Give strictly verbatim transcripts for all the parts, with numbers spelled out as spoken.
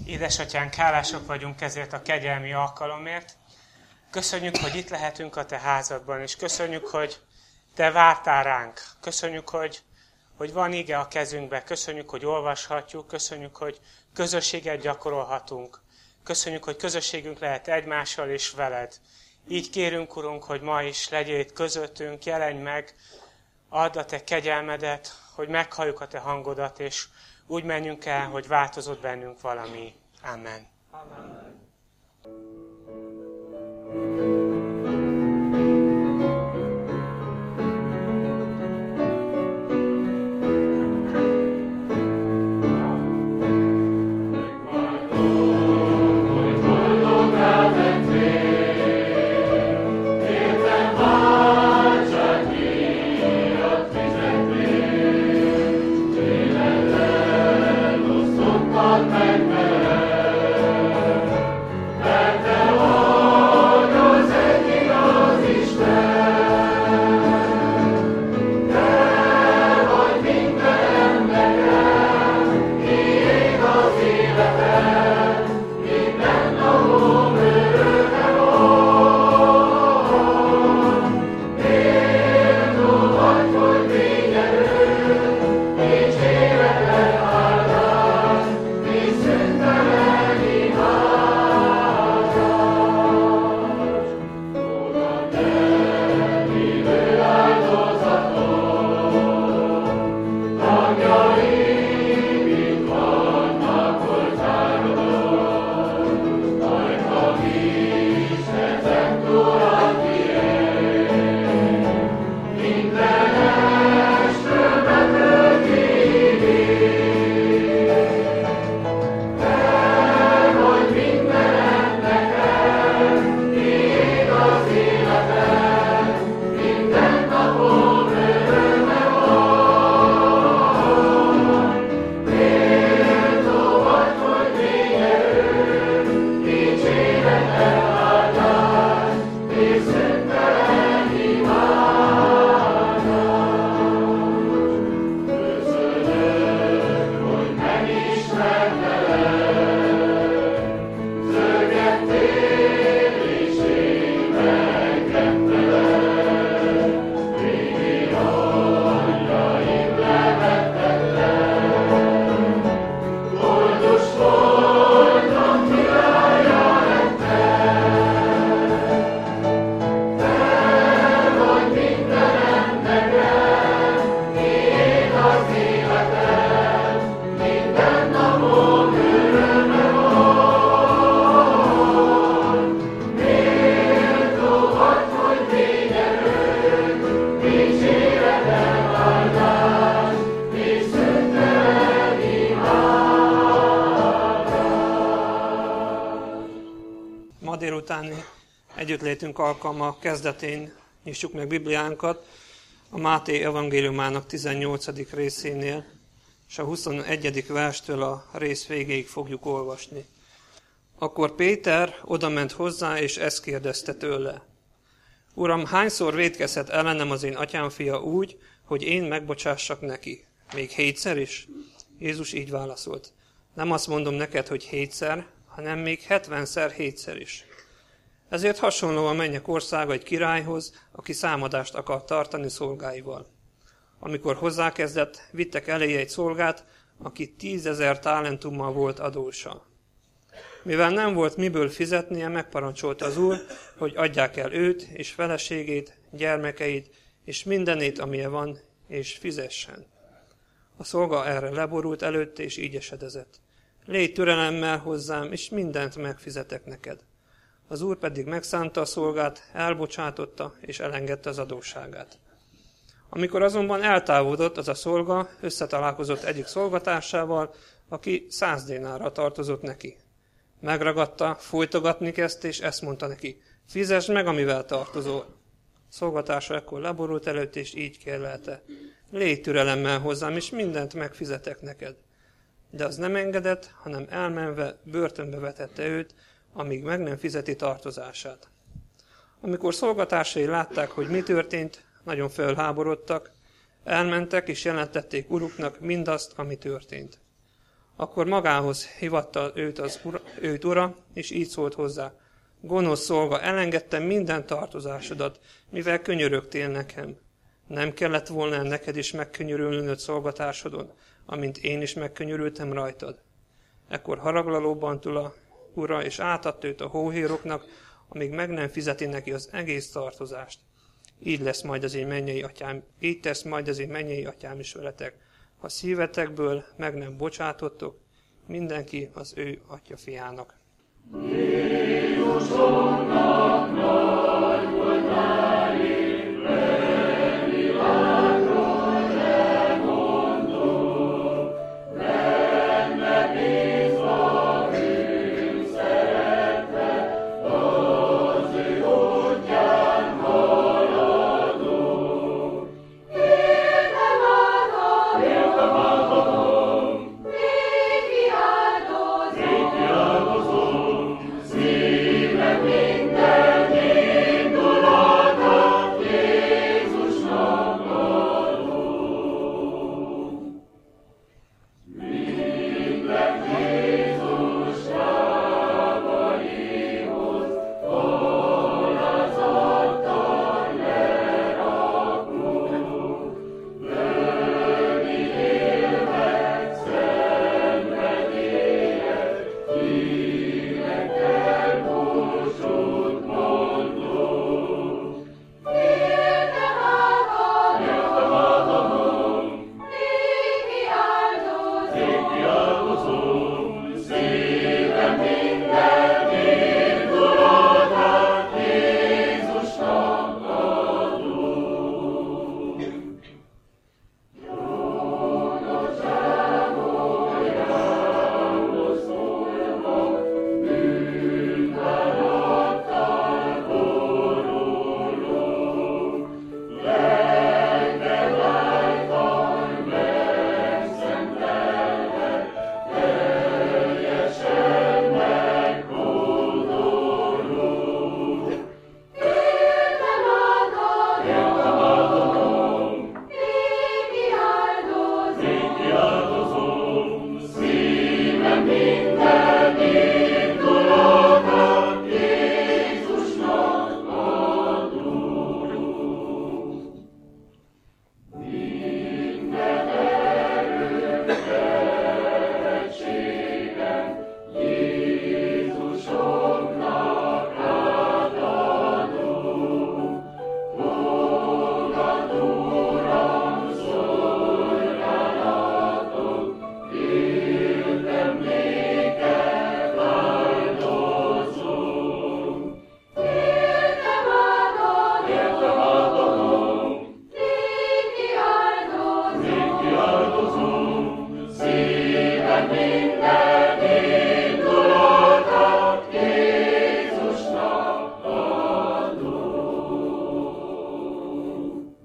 Édesatyánk, hálások vagyunk ezért a kegyelmi alkalomért. Köszönjük, hogy itt lehetünk a Te házadban, és köszönjük, hogy Te vártál ránk. Köszönjük, hogy, hogy van ige a kezünkbe. Köszönjük, hogy olvashatjuk. Köszönjük, hogy közösséget gyakorolhatunk. Köszönjük, hogy közösségünk lehet egymással és veled. Így kérünk, Urunk, hogy ma is legyél itt közöttünk, jelenj meg, add a Te kegyelmedet, hogy meghalljuk a Te hangodat, és úgy menjünk el, hogy változott bennünk valami. Amen. Amen. Együttlétünk alkalma kezdetén nyissuk meg Bibliánkat a Máté evangéliumának tizennyolcadik részénél, és a huszonegyedik verstől a rész végéig fogjuk olvasni. Akkor Péter odament hozzá, és ezt kérdezte tőle: Uram, hányszor vétkezhet ellenem az én atyám fia úgy, hogy én megbocsássak neki? Még hétszer is? Jézus így válaszolt: Nem azt mondom neked, hogy hétszer, hanem még hetvenszer hétszer is. Ezért hasonló a mennyek országa egy királyhoz, aki számadást akar tartani szolgáival. Amikor hozzákezdett, vittek eléje egy szolgát, aki tízezer talentummal volt adósa. Mivel nem volt miből fizetnie, megparancsolta az úr, hogy adják el őt és feleségét, gyermekeit, és mindenét, amilyen van, és fizessen. A szolga erre leborult előtte, és így esedezett: Légy türelemmel hozzám, és mindent megfizetek neked. Az úr pedig megszánta a szolgát, elbocsátotta, és elengedte az adósságát. Amikor azonban eltávolodott az a szolga, összetalálkozott egyik szolgatársával, aki száz dénárra tartozott neki. Megragadta, folytogatni kezdte, és ezt mondta neki: Fizesd meg, amivel tartozol. Szolgatársa ekkor leborult előtt, és így kérlelte: Légy türelemmel hozzám, és mindent megfizetek neked. De az nem engedett, hanem elmenve börtönbe vetette őt, amíg meg nem fizeti tartozását. Amikor szolgatársai látták, hogy mi történt, nagyon felháborodtak, elmentek és jelentették uruknak mindazt, ami történt. Akkor magához hivatta őt, az ura, őt ura, és így szólt hozzá: gonosz szolga, elengedtem minden tartozásodat, mivel könyörögtél nekem. Nem kellett volna neked is megkönyörülnöd szolgatásodon, amint én is megkönyörültem rajtad. Ekkor haraglalóban tula ura, és átadta őt a hóhéroknak, amíg meg nem fizeti neki az egész tartozást. Így lesz majd az én mennyei atyám, így tesz majd az én mennyei atyám is veletek, ha szívetekből meg nem bocsátottok, mindenki az ő atya fiának. Jézusunknak nagy volt elég, világról lemondó, benne bízva bűn szeretve, az ő útján haladó. Értem adom, értem adom, néki áldozom, néki áldozom, szívem minden indulatát Jézusnak adom. Minden Jézus lábaihoz alázattal lerakunk, bőni élvet, szenvedélyet, hívekkel búcsút mondunk. Értem átadom, értem átadom, néki áldozom, néki áldozom, szívem minden indulatát Jézusnak adom. Jónosságolyához szólva, bűnbánattal borulunk, lelked által megszentelve, teljesen meghódolunk. Értem átadom, értem átadom, néki áldozom, néki áldozom, szívem minden indulatát Jézusnak adom. Minden erőm, tehetségem Jézusomnak átadom. Fogad, Uram, szolgálatot, éltem néked áldozom. Értem átadom, értem átadom, néki áldozom, néki áldozom, szívem minden indulatát Jézusnak adom.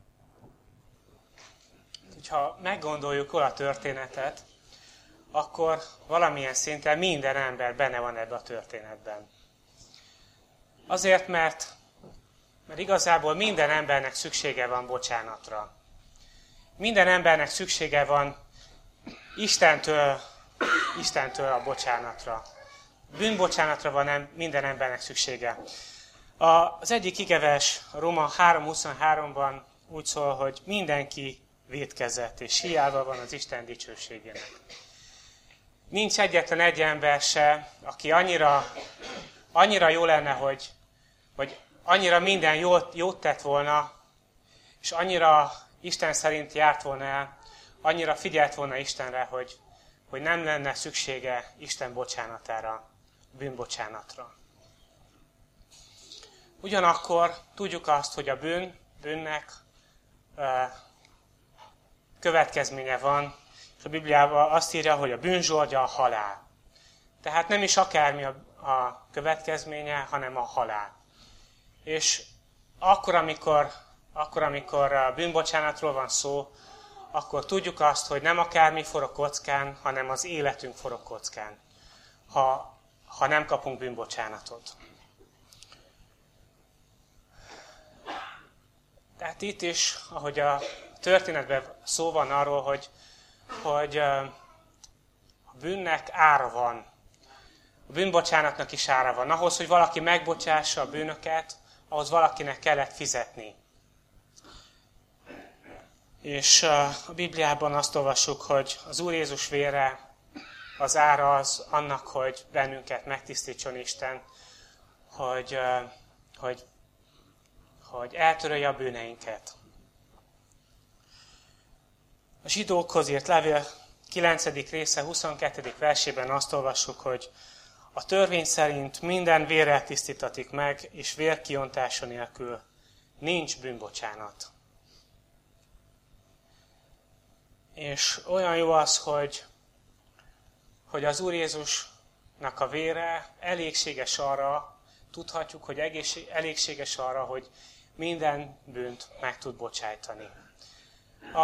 Ha meggondoljuk a történetet, akkor valamilyen szinten minden ember benne van ebbe a történetben. Azért, mert, mert igazából minden embernek szüksége van bocsánatra. Minden embernek szüksége van Istentől, Istentől a bocsánatra. Bűnbocsánatra van em- minden embernek szüksége. A, az egyik igevers a Róma három huszonháromban úgy szól, hogy mindenki vétkezett, és hiába van az Isten dicsőségének. Nincs egyetlen egy ember se, aki annyira, annyira jó lenne, hogy, hogy annyira minden jót, jót tett volna, és annyira Isten szerint járt volna el, annyira figyelt volna Istenre, hogy, hogy nem lenne szüksége Isten bocsánatára, bűnbocsánatra. Ugyanakkor tudjuk azt, hogy a bűn, bűnnek következménye van, és a Bibliában azt írja, hogy a bűnzsordja a halál. Tehát nem is akármi a, a következménye, hanem a halál. És akkor, amikor, akkor, amikor a bűnbocsánatról van szó, akkor tudjuk azt, hogy nem akármi forog kockán, hanem az életünk forog kockán, ha, ha nem kapunk bűnbocsánatot. Tehát itt is, ahogy a történetben szó van arról, hogy, hogy A bűnnek ára van. A bűnbocsánatnak is ára van. Ahhoz, hogy valaki megbocsássa a bűnöket, ahhoz valakinek kellett fizetni. És a Bibliában azt olvassuk, hogy az Úr Jézus vére az ára az annak, hogy bennünket megtisztítson Isten, hogy, hogy, hogy eltörölje a bűneinket. A zsidókhoz írt levél kilencedik része huszonkettő versében azt olvassuk, hogy a törvény szerint minden vérrel tisztítatik meg, és vérkiontása nélkül nincs bűnbocsánat. És olyan jó az, hogy, hogy az Úr Jézusnak a vére elégséges arra, tudhatjuk, hogy egészség, elégséges arra, hogy minden bűnt meg tud bocsájtani. A,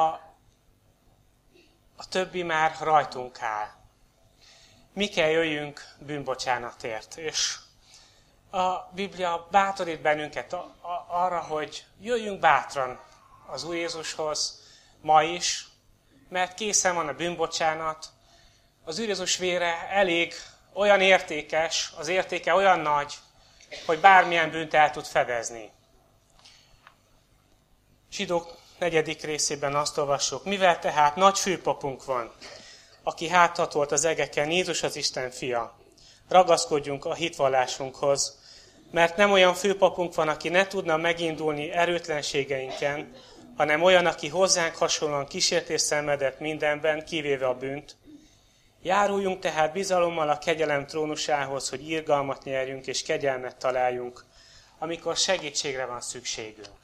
a többi már rajtunk áll. Mi kell jöjjünk bűnbocsánatért. És a Biblia bátorít bennünket a, a, arra, hogy jöjjünk bátran az Úr Jézushoz ma is, mert készen van a bűnbocsánat. Az Úr Jézus vére elég olyan értékes, az értéke olyan nagy, hogy bármilyen bűnt el tud fedezni. Zsidók negyedik részében azt olvassuk, mivel tehát nagy főpapunk van, aki háthatolt az egeken, Jézus az Isten fia. Ragaszkodjunk a hitvallásunkhoz, mert nem olyan főpapunk van, aki ne tudna megindulni erőtlenségeinken, hanem olyan, aki hozzánk hasonlóan kísértés szenvedett mindenben, kivéve a bűnt. Járuljunk tehát bizalommal a kegyelem trónusához, hogy irgalmat nyerjünk és kegyelmet találjunk, amikor segítségre van szükségünk.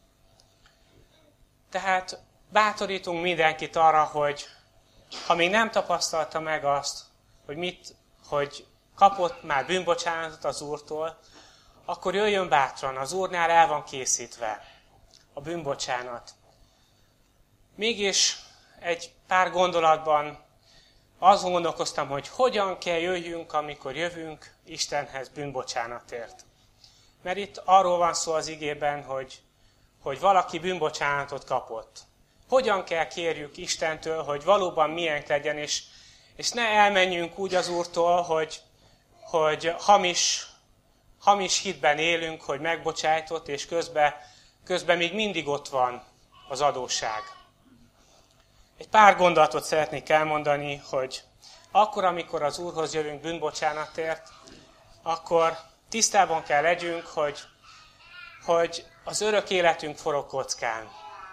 Tehát bátorítunk mindenkit arra, hogy ha még nem tapasztalta meg azt, hogy, mit, hogy kapott már bűnbocsánatot az Úrtól, akkor jöjjön bátran, az Úrnál el van készítve a bűnbocsánat. Mégis egy pár gondolatban azon gondolkoztam, hogy hogyan kell jöjjünk, amikor jövünk Istenhez bűnbocsánatért. Mert itt arról van szó az igében, hogy, hogy valaki bűnbocsánatot kapott. Hogyan kell kérjük Istentől, hogy valóban milyen legyen, és, és ne elmenjünk úgy az Úrtól, hogy, hogy hamis, hamis hitben élünk, hogy megbocsájtott, és közben, közben még mindig ott van az adósság. Egy pár gondolatot szeretnék elmondani, hogy akkor, amikor az Úrhoz jövünk bűnbocsánatért, akkor tisztában kell legyünk, hogy, hogy az örök életünk forog kockán.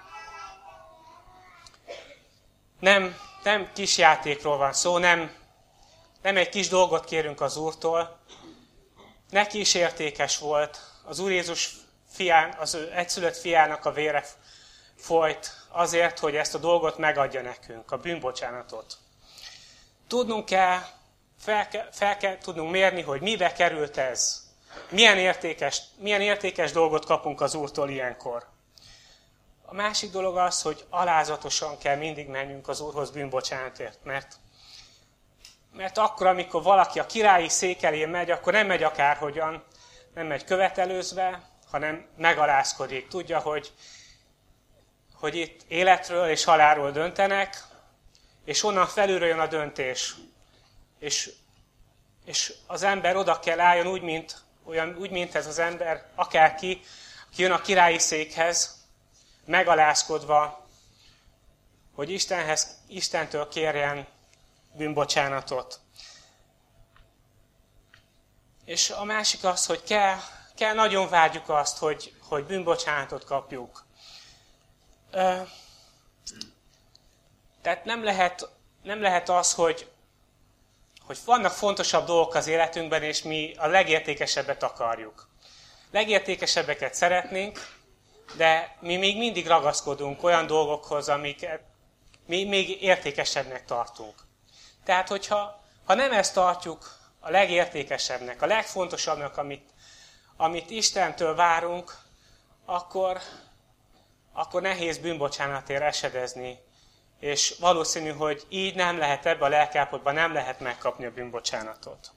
Nem, nem kis játékról van szó, nem, nem egy kis dolgot kérünk az Úrtól. Neki is értékes volt. Az Úr Jézus fián, az ő egyszülött fiának a vére folyt azért, hogy ezt a dolgot megadja nekünk, a bűnbocsánatot. Tudnunk kell, fel kell, fel kell tudnunk mérni, hogy mibe került ez. Milyen értékes, milyen értékes dolgot kapunk az Úrtól ilyenkor. A másik dolog az, hogy alázatosan kell mindig mennünk az Úrhoz bűnbocsánatért, mert, mert akkor, amikor valaki a királyi szék elé megy, akkor nem megy akárhogyan, nem megy követelőzve, hanem megalázkodik. Tudja, hogy, hogy itt életről és halálról döntenek, és onnan felülről jön a döntés. És, és az ember oda kell álljon úgy, mint, olyan, úgy, mint ez az ember, akárki, ki jön a királyi székhez, megalázkodva, hogy Istenhez, Istentől kérjen bűnbocsánatot. És a másik az, hogy kell, kell nagyon várjuk azt, hogy, hogy bűnbocsánatot kapjuk. Ö, tehát nem lehet, nem lehet az, hogy, hogy vannak fontosabb dolgok az életünkben, és mi a legértékesebbet akarjuk. Legértékesebbeket szeretnénk, de mi még mindig ragaszkodunk olyan dolgokhoz, amiket mi még értékesebbnek tartunk. Tehát, hogyha ha nem ezt tartjuk a legértékesebbnek, a legfontosabbnak, amit, amit Istentől várunk, akkor, akkor nehéz bűnbocsánatért esedezni. És valószínű, hogy így nem lehet, ebbe a lelkiállapotban nem lehet megkapni a bűnbocsánatot.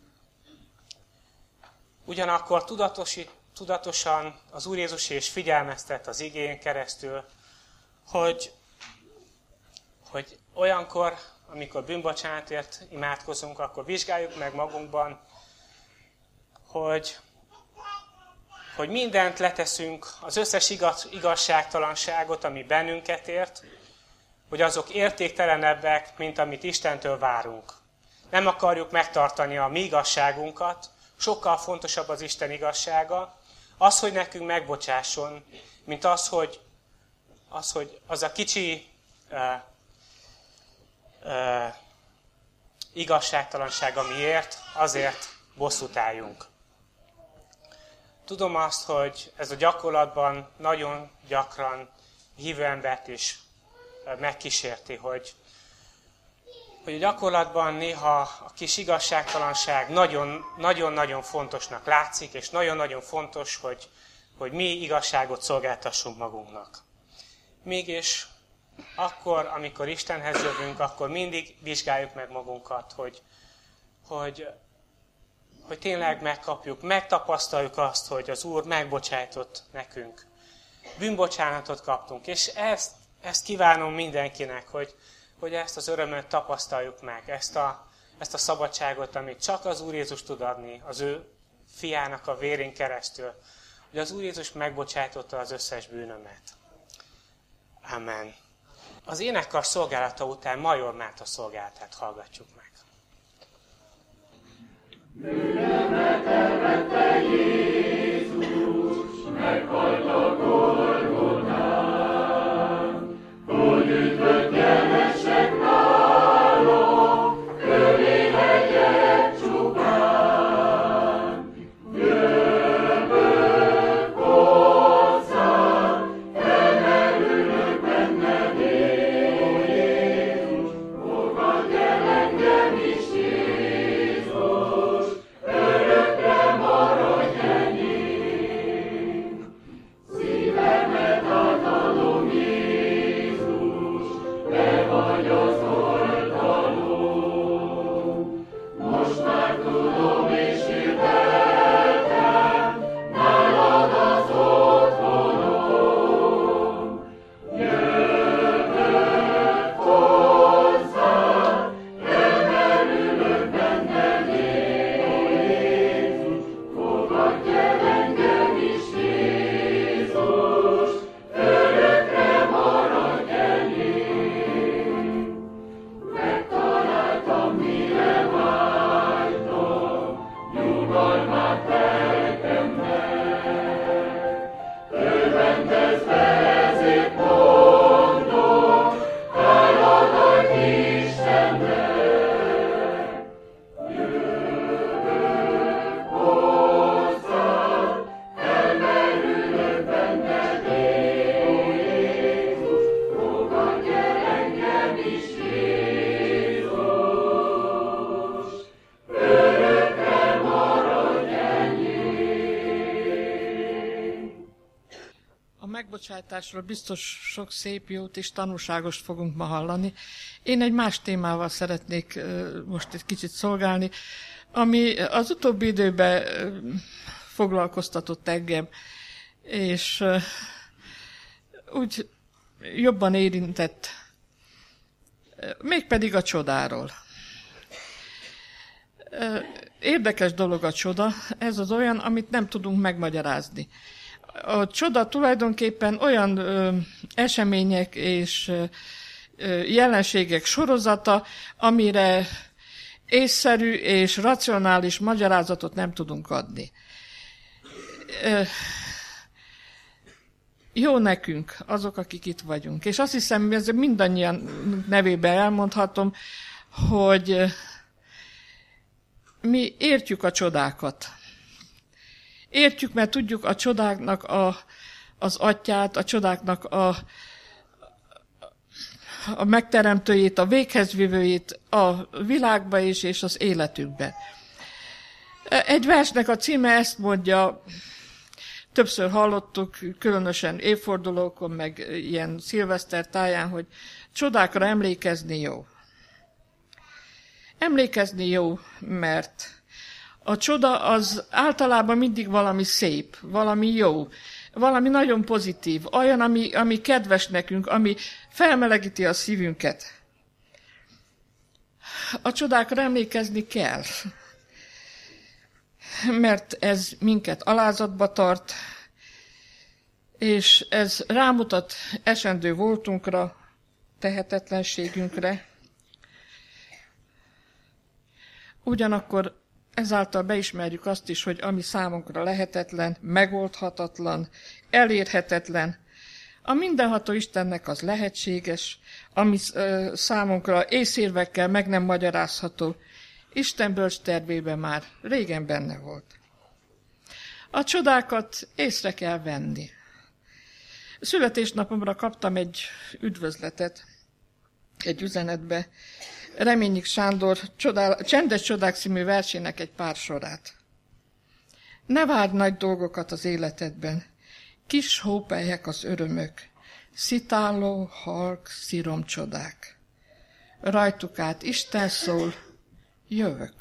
Ugyanakkor tudatosít, tudatosan az Úr Jézus is figyelmeztet az igén keresztül, hogy, hogy olyankor amikor bűnbocsánatért imádkozunk, akkor vizsgáljuk meg magunkban, hogy, hogy mindent leteszünk, az összes igaz, igazságtalanságot, ami bennünket ért, hogy azok értéktelenebbek, mint amit Istentől várunk. Nem akarjuk megtartani a mi igazságunkat, sokkal fontosabb az Isten igazsága, az, hogy nekünk megbocsásson, mint az, hogy az, hogy az a kicsi uh, uh, igazságtalanság, amiért, azért bosszút álljunk. Tudom azt, hogy ez a gyakorlatban nagyon gyakran hívő embert is megkísérti, hogy, hogy a gyakorlatban néha a kis igazságtalanság nagyon-nagyon fontosnak látszik, és nagyon-nagyon fontos, hogy, hogy mi igazságot szolgáltassunk magunknak. Mégis akkor, amikor Istenhez jövünk, akkor mindig vizsgáljuk meg magunkat, hogy, hogy, hogy tényleg megkapjuk, megtapasztaljuk azt, hogy az Úr megbocsájtott nekünk. Bűnbocsánatot kaptunk, és ezt, ezt kívánom mindenkinek, hogy, hogy ezt az örömöt tapasztaljuk meg, ezt a, ezt a szabadságot, amit csak az Úr Jézus tud adni, az ő fiának a vérén keresztül, hogy az Úr Jézus megbocsájtotta az összes bűnömet. Amen. Az énekkar szolgálata után Major Márta szolgálatát hallgatjuk meg. Bűnömet elvette Jézus, meghalt a Golgotán, hogy üdvöt nyerhessek nálam, köré hegyek csupán. Jövök hozzám, elmerülök benned, ó Jézus, fogadj el engem is, Jézus, örökre maradj enyém. Szívemet átadom, Jézus, te vagy az oltalom. Most már tudom és hirdettem, nálad az otthonom. Jövök hozzám, elmerülök benned, ó Jézus, fogadj el engem is, Jézus, örökre maradj enyém. Megtaláltam, mire vágytam, nyugalmát lelkemnek. Örvendezve ezért mondom, hálát Istennek. Jövök hozzám, elmerülök benned, ó Jézus, fogadj el engem is, Jézus, örökre maradj enyém. A megbocsátásról biztos sok szép jót és tanulságost fogunk ma hallani. Én egy más témával szeretnék ö, most egy kicsit szolgálni, ami az utóbbi időben ö, foglalkoztatott engem, és ö, úgy jobban érintett, ö, mégpedig a csodáról. Ö, Érdekes dolog a csoda, ez az olyan, amit nem tudunk megmagyarázni. A csoda tulajdonképpen olyan ö, események és ö, jelenségek sorozata, amire észszerű és racionális magyarázatot nem tudunk adni. Ö, jó nekünk, azok, akik itt vagyunk. És azt hiszem, ez mindannyian nevében elmondhatom, hogy mi értjük a csodákat. Értjük, mert tudjuk a csodáknak a, az atyát, a csodáknak a, a megteremtőjét, a véghezvivőjét a világba is, és az életünkbe. Egy versnek a címe ezt mondja, többször hallottuk, különösen évfordulókon, meg ilyen szilveszter táján, hogy csodákra emlékezni jó. Emlékezni jó, mert a csoda az általában mindig valami szép, valami jó, valami nagyon pozitív, olyan, ami, ami kedves nekünk, ami felmelegíti a szívünket. A csodákra emlékezni kell, mert ez minket alázatba tart, és ez rámutat esendő voltunkra, tehetetlenségünkre. Ugyanakkor ezáltal beismerjük azt is, hogy ami számunkra lehetetlen, megoldhatatlan, elérhetetlen, a mindenható Istennek az lehetséges, ami ö, számunkra észérvekkel meg nem magyarázható, Isten bölcs tervében már régen benne volt. A csodákat észre kell venni. Születésnapomra kaptam egy üdvözletet, egy üzenetbe, Reményik Sándor csodál, Csendes csodák című versének egy pár sorát. Ne várj nagy dolgokat az életedben, kis hópelyhek az örömök, szitáló, halk, sziromcsodák. Rajtuk át Isten szól, jövök.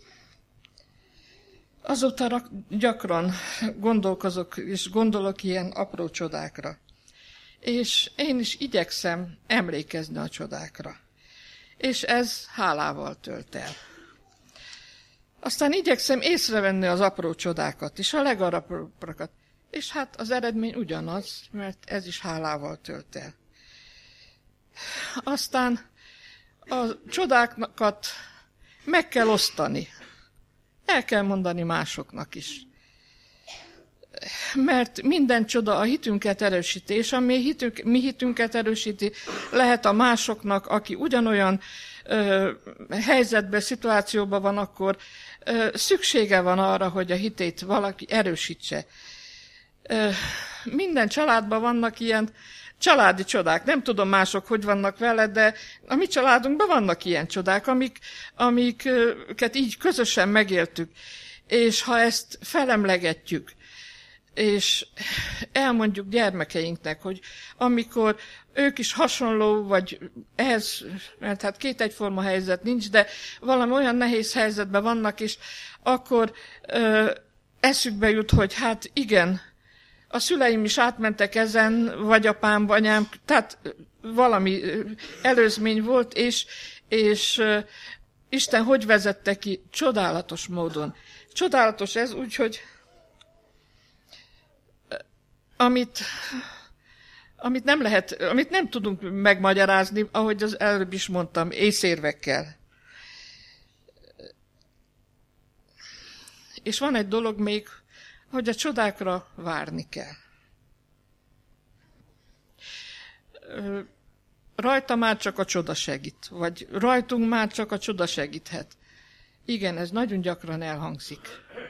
Azóta gyakran gondolkozok és gondolok ilyen apró csodákra. És én is igyekszem emlékezni a csodákra. És ez hálával tölt el. Aztán igyekszem észrevenni az apró csodákat és a legalapróbbakat. És hát az eredmény ugyanaz, mert ez is hálával tölt el. Aztán a csodákat meg kell osztani. El kell mondani másoknak is. Mert minden csoda a hitünket erősíti, és ami hitünk, mi hitünket erősíti, lehet a másoknak, aki ugyanolyan ö, helyzetben, szituációban van, akkor ö, szüksége van arra, hogy a hitét valaki erősítse. Ö, minden családban vannak ilyen családi csodák. Nem tudom mások, hogy vannak vele, de a mi családunkban vannak ilyen csodák, amik, amiket így közösen megéltük. És ha ezt felemlegetjük, és elmondjuk gyermekeinknek, hogy amikor ők is hasonló, vagy ehhez, mert hát két egyforma helyzet nincs, de valami olyan nehéz helyzetben vannak, és akkor ö, eszükbe jut, hogy hát igen, a szüleim is átmentek ezen, vagy apám, vagy anyám, tehát valami előzmény volt, és, és ö, Isten hogy vezette ki? Csodálatos módon. Csodálatos ez úgy, hogy Amit, amit nem lehet, amit nem tudunk megmagyarázni, ahogy az előbb is mondtam, észérvekkel. És van egy dolog még, hogy a csodákra várni kell. Rajta már csak a csoda segít, vagy rajtunk már csak a csoda segíthet. Igen, ez nagyon gyakran elhangzik.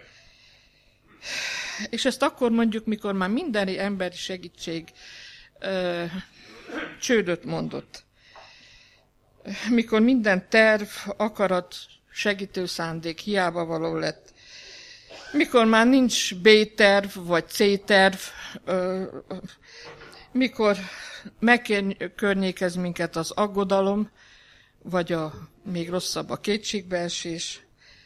És ezt akkor mondjuk, mikor már minden emberi segítség ö, csődöt mondott. Mikor minden terv, akarat, segítő szándék hiába való lett. Mikor már nincs B-terv, vagy C-terv. Ö, mikor megkörnyékez minket az aggodalom, vagy a még rosszabb a kétségbeesés.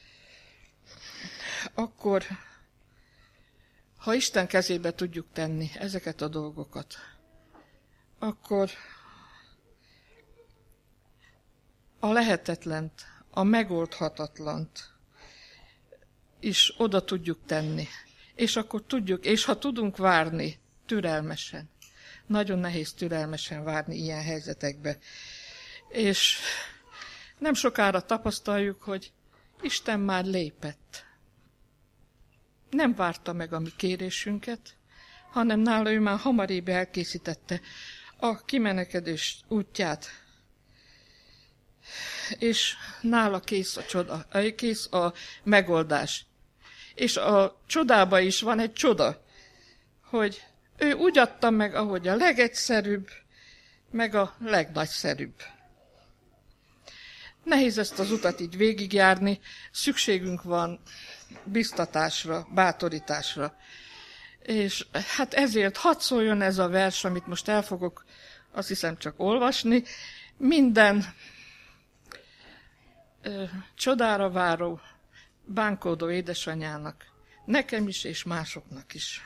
Akkor ha Isten kezébe tudjuk tenni ezeket a dolgokat, akkor a lehetetlent, a megoldhatatlant is oda tudjuk tenni. És akkor tudjuk, és ha tudunk várni türelmesen, nagyon nehéz türelmesen várni ilyen helyzetekbe. És nem sokára tapasztaljuk, hogy Isten már lépett. Nem várta meg a mi kérésünket, hanem nála ő már hamarébb elkészítette a kimenekedés útját. És nála kész a csoda, kész a megoldás. És a csodába is van egy csoda, hogy ő úgy adta meg, ahogy a legegyszerűbb, meg a legnagyszerűbb. Nehéz ezt az utat így végigjárni, szükségünk van biztatásra, bátorításra. És hát ezért hadd szóljon ez a vers, amit most el fogok, azt hiszem csak olvasni, minden ö, csodára váró, bánkódó édesanyának, nekem is és másoknak is.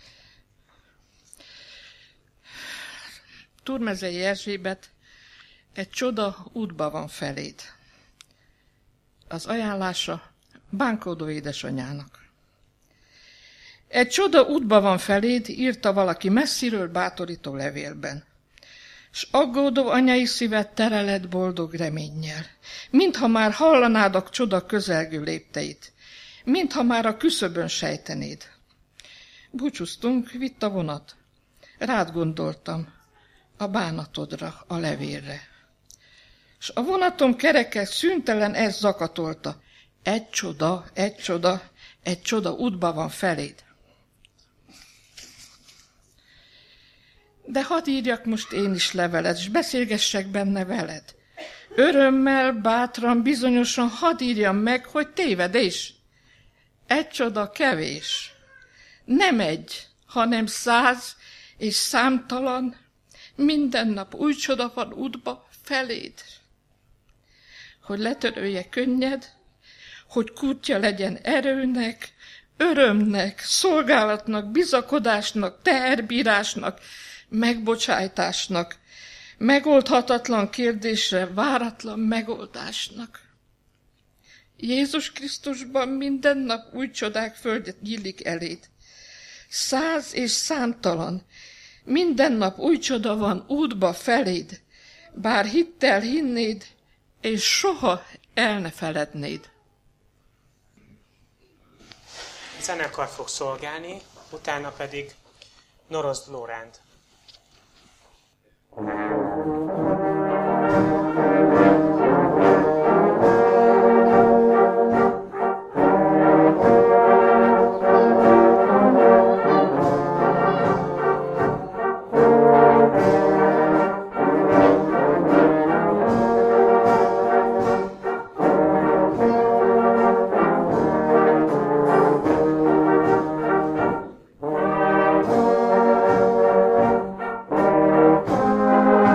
Turmezei Erzsébet Egy csoda útba van feléd. Az ajánlása bánkódó édesanyának. Egy csoda útba van feléd, írta valaki messziről bátorító levélben. S aggódó anyai szíved tele lett boldog reménnyel, mintha már hallanád a csoda közelgő lépteit, mintha már a küszöbön sejtenéd. Búcsúztunk, vitt a vonat. Rád gondoltam, a bánatodra, a levélre. S a vonatom kereke szüntelen ezt zakatolta. Egy csoda, egy csoda, egy csoda útba van feléd. De hadd írjak most én is levelet, s beszélgessek benne veled. Örömmel, bátran, bizonyosan hadd írjam meg, hogy tévedés. Egy csoda kevés. Nem egy, hanem száz és számtalan, minden nap új csoda van útba feléd. Hogy letörölje könnyed, hogy kútja legyen erőnek, örömnek, szolgálatnak, bizakodásnak, teherbírásnak, megbocsájtásnak, megoldhatatlan kérdésre váratlan megoldásnak. Jézus Krisztusban minden nap új csodák földet nyílik eléd. Száz és számtalan, minden nap új csoda van útba feléd, bár hittel hinnéd, és soha el ne felednéd. Zenekar fog szolgálni, utána pedig Norozd Lóránd. Thank you.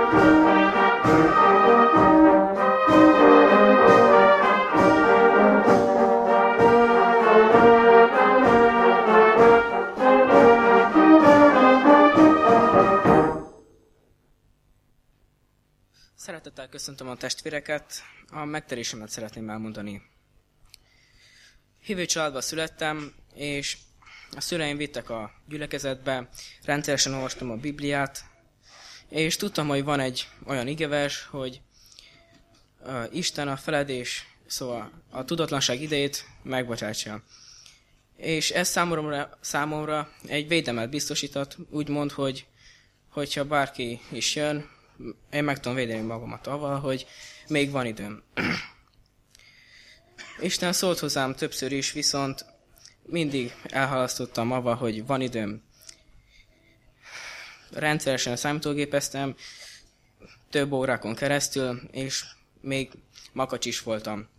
Szeretettel köszöntöm a testvéreket, a megterésemet szeretném elmondani. Hívő családba születtem, és a szüleim vittek a gyülekezetbe, rendszeresen olvastam a Bibliát, és tudtam, hogy van egy olyan igevers, hogy uh, Isten a feledés, szóval a tudatlanság idejét megbocsátja. És ez számomra, számomra egy védelmet biztosított, úgymond, hogy hogyha bárki is jön, én meg tudom védeni magamat avval, hogy még van időm. Isten szólt hozzám többször is, viszont mindig elhalasztottam avval, hogy van időm. Rendszeresen számítógépeztem több órákon keresztül, és még makacs is voltam.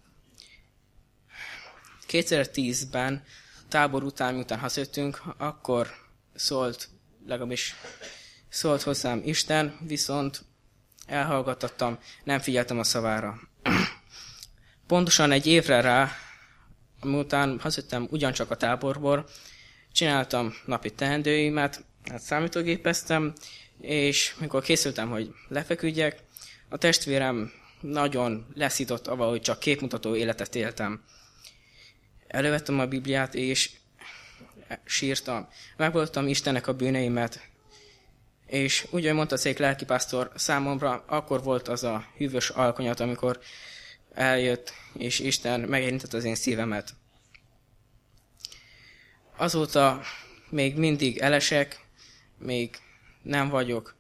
kétezer-tízben tábor után, miután hazajöttünk, akkor szólt, legalábbis szólt hozzám Isten, viszont elhallgattattam, nem figyeltem a szavára. Pontosan egy évre rá, miután hazajöttem ugyancsak a táborból, csináltam napi teendőimet, hát számítógépeztem, és mikor készültem, hogy lefeküdjek, a testvérem nagyon leszított avval, hogy csak képmutató életet éltem. Elővettem a Bibliát, és sírtam. Megvallottam Istennek a bűneimet, és úgy, ahogy mondta a szék lelkipásztor, számomra akkor volt az a hűvös alkonyat, amikor eljött, és Isten megérintett az én szívemet. Azóta még mindig elesek, még nem vagyok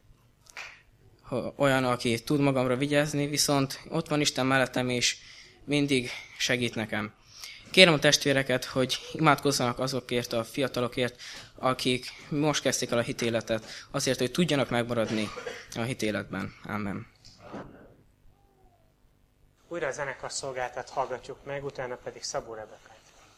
olyan, aki tud magamra vigyázni, viszont ott van Isten mellettem, és mindig segít nekem. Kérem a testvéreket, hogy imádkozzanak azokért a fiatalokért, akik most kezdték el a hitéletet, azért, hogy tudjanak megmaradni a hitéletben. Amen. Újra a zenekar szolgáltát hallgatjuk meg, utána pedig Szabó Rebekát.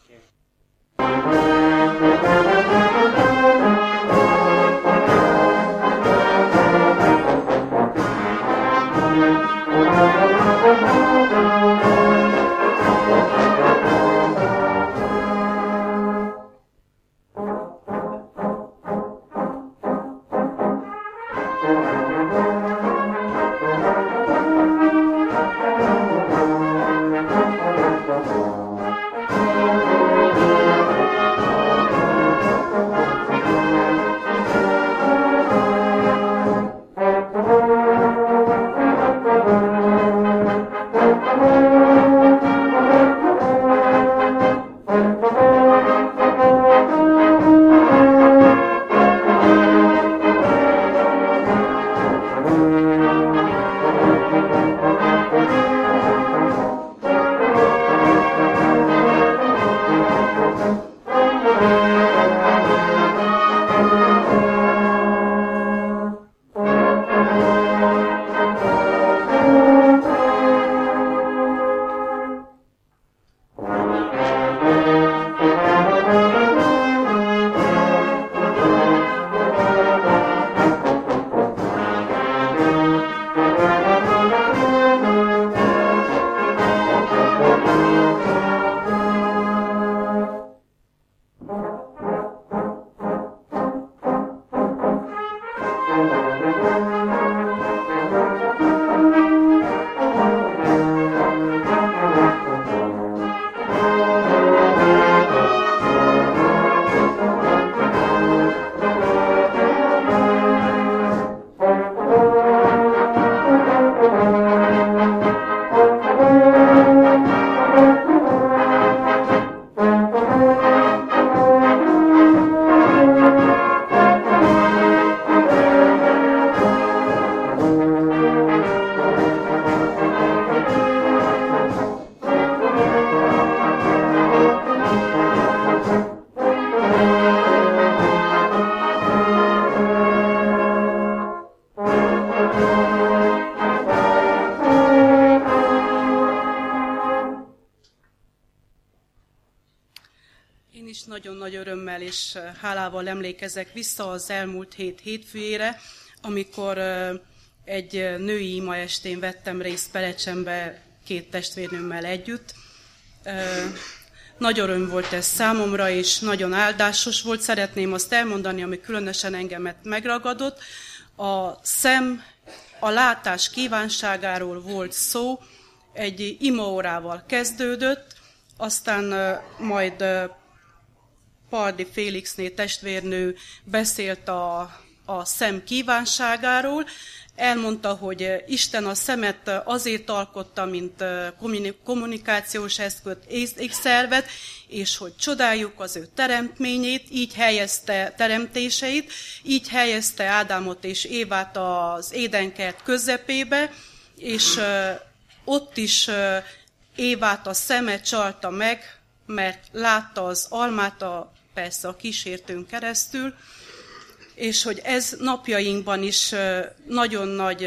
Nagyon nagy örömmel és hálával emlékezek vissza az elmúlt hét hétfőjére, amikor egy női imaestén vettem részt Perecsenbe két testvérnőmmel együtt. Nagy öröm volt ez számomra, és nagyon áldásos volt. Szeretném azt elmondani, ami különösen engemet megragadott. A szem, a látás kívánságáról volt szó, egy imaórával kezdődött, aztán majd Pardi Félixné testvérnő beszélt a, a szem kívánságáról, elmondta, hogy Isten a szemet azért alkotta, mint kommunikációs eszközt, észszervet, és hogy csodáljuk az ő teremtményét, így helyezte teremtéseit, így helyezte Ádámot és Évát az édenkert közepébe, és ott is Évát a szeme csalta meg, mert látta az almát, a, persze a kísértőn keresztül, és hogy ez napjainkban is nagyon nagy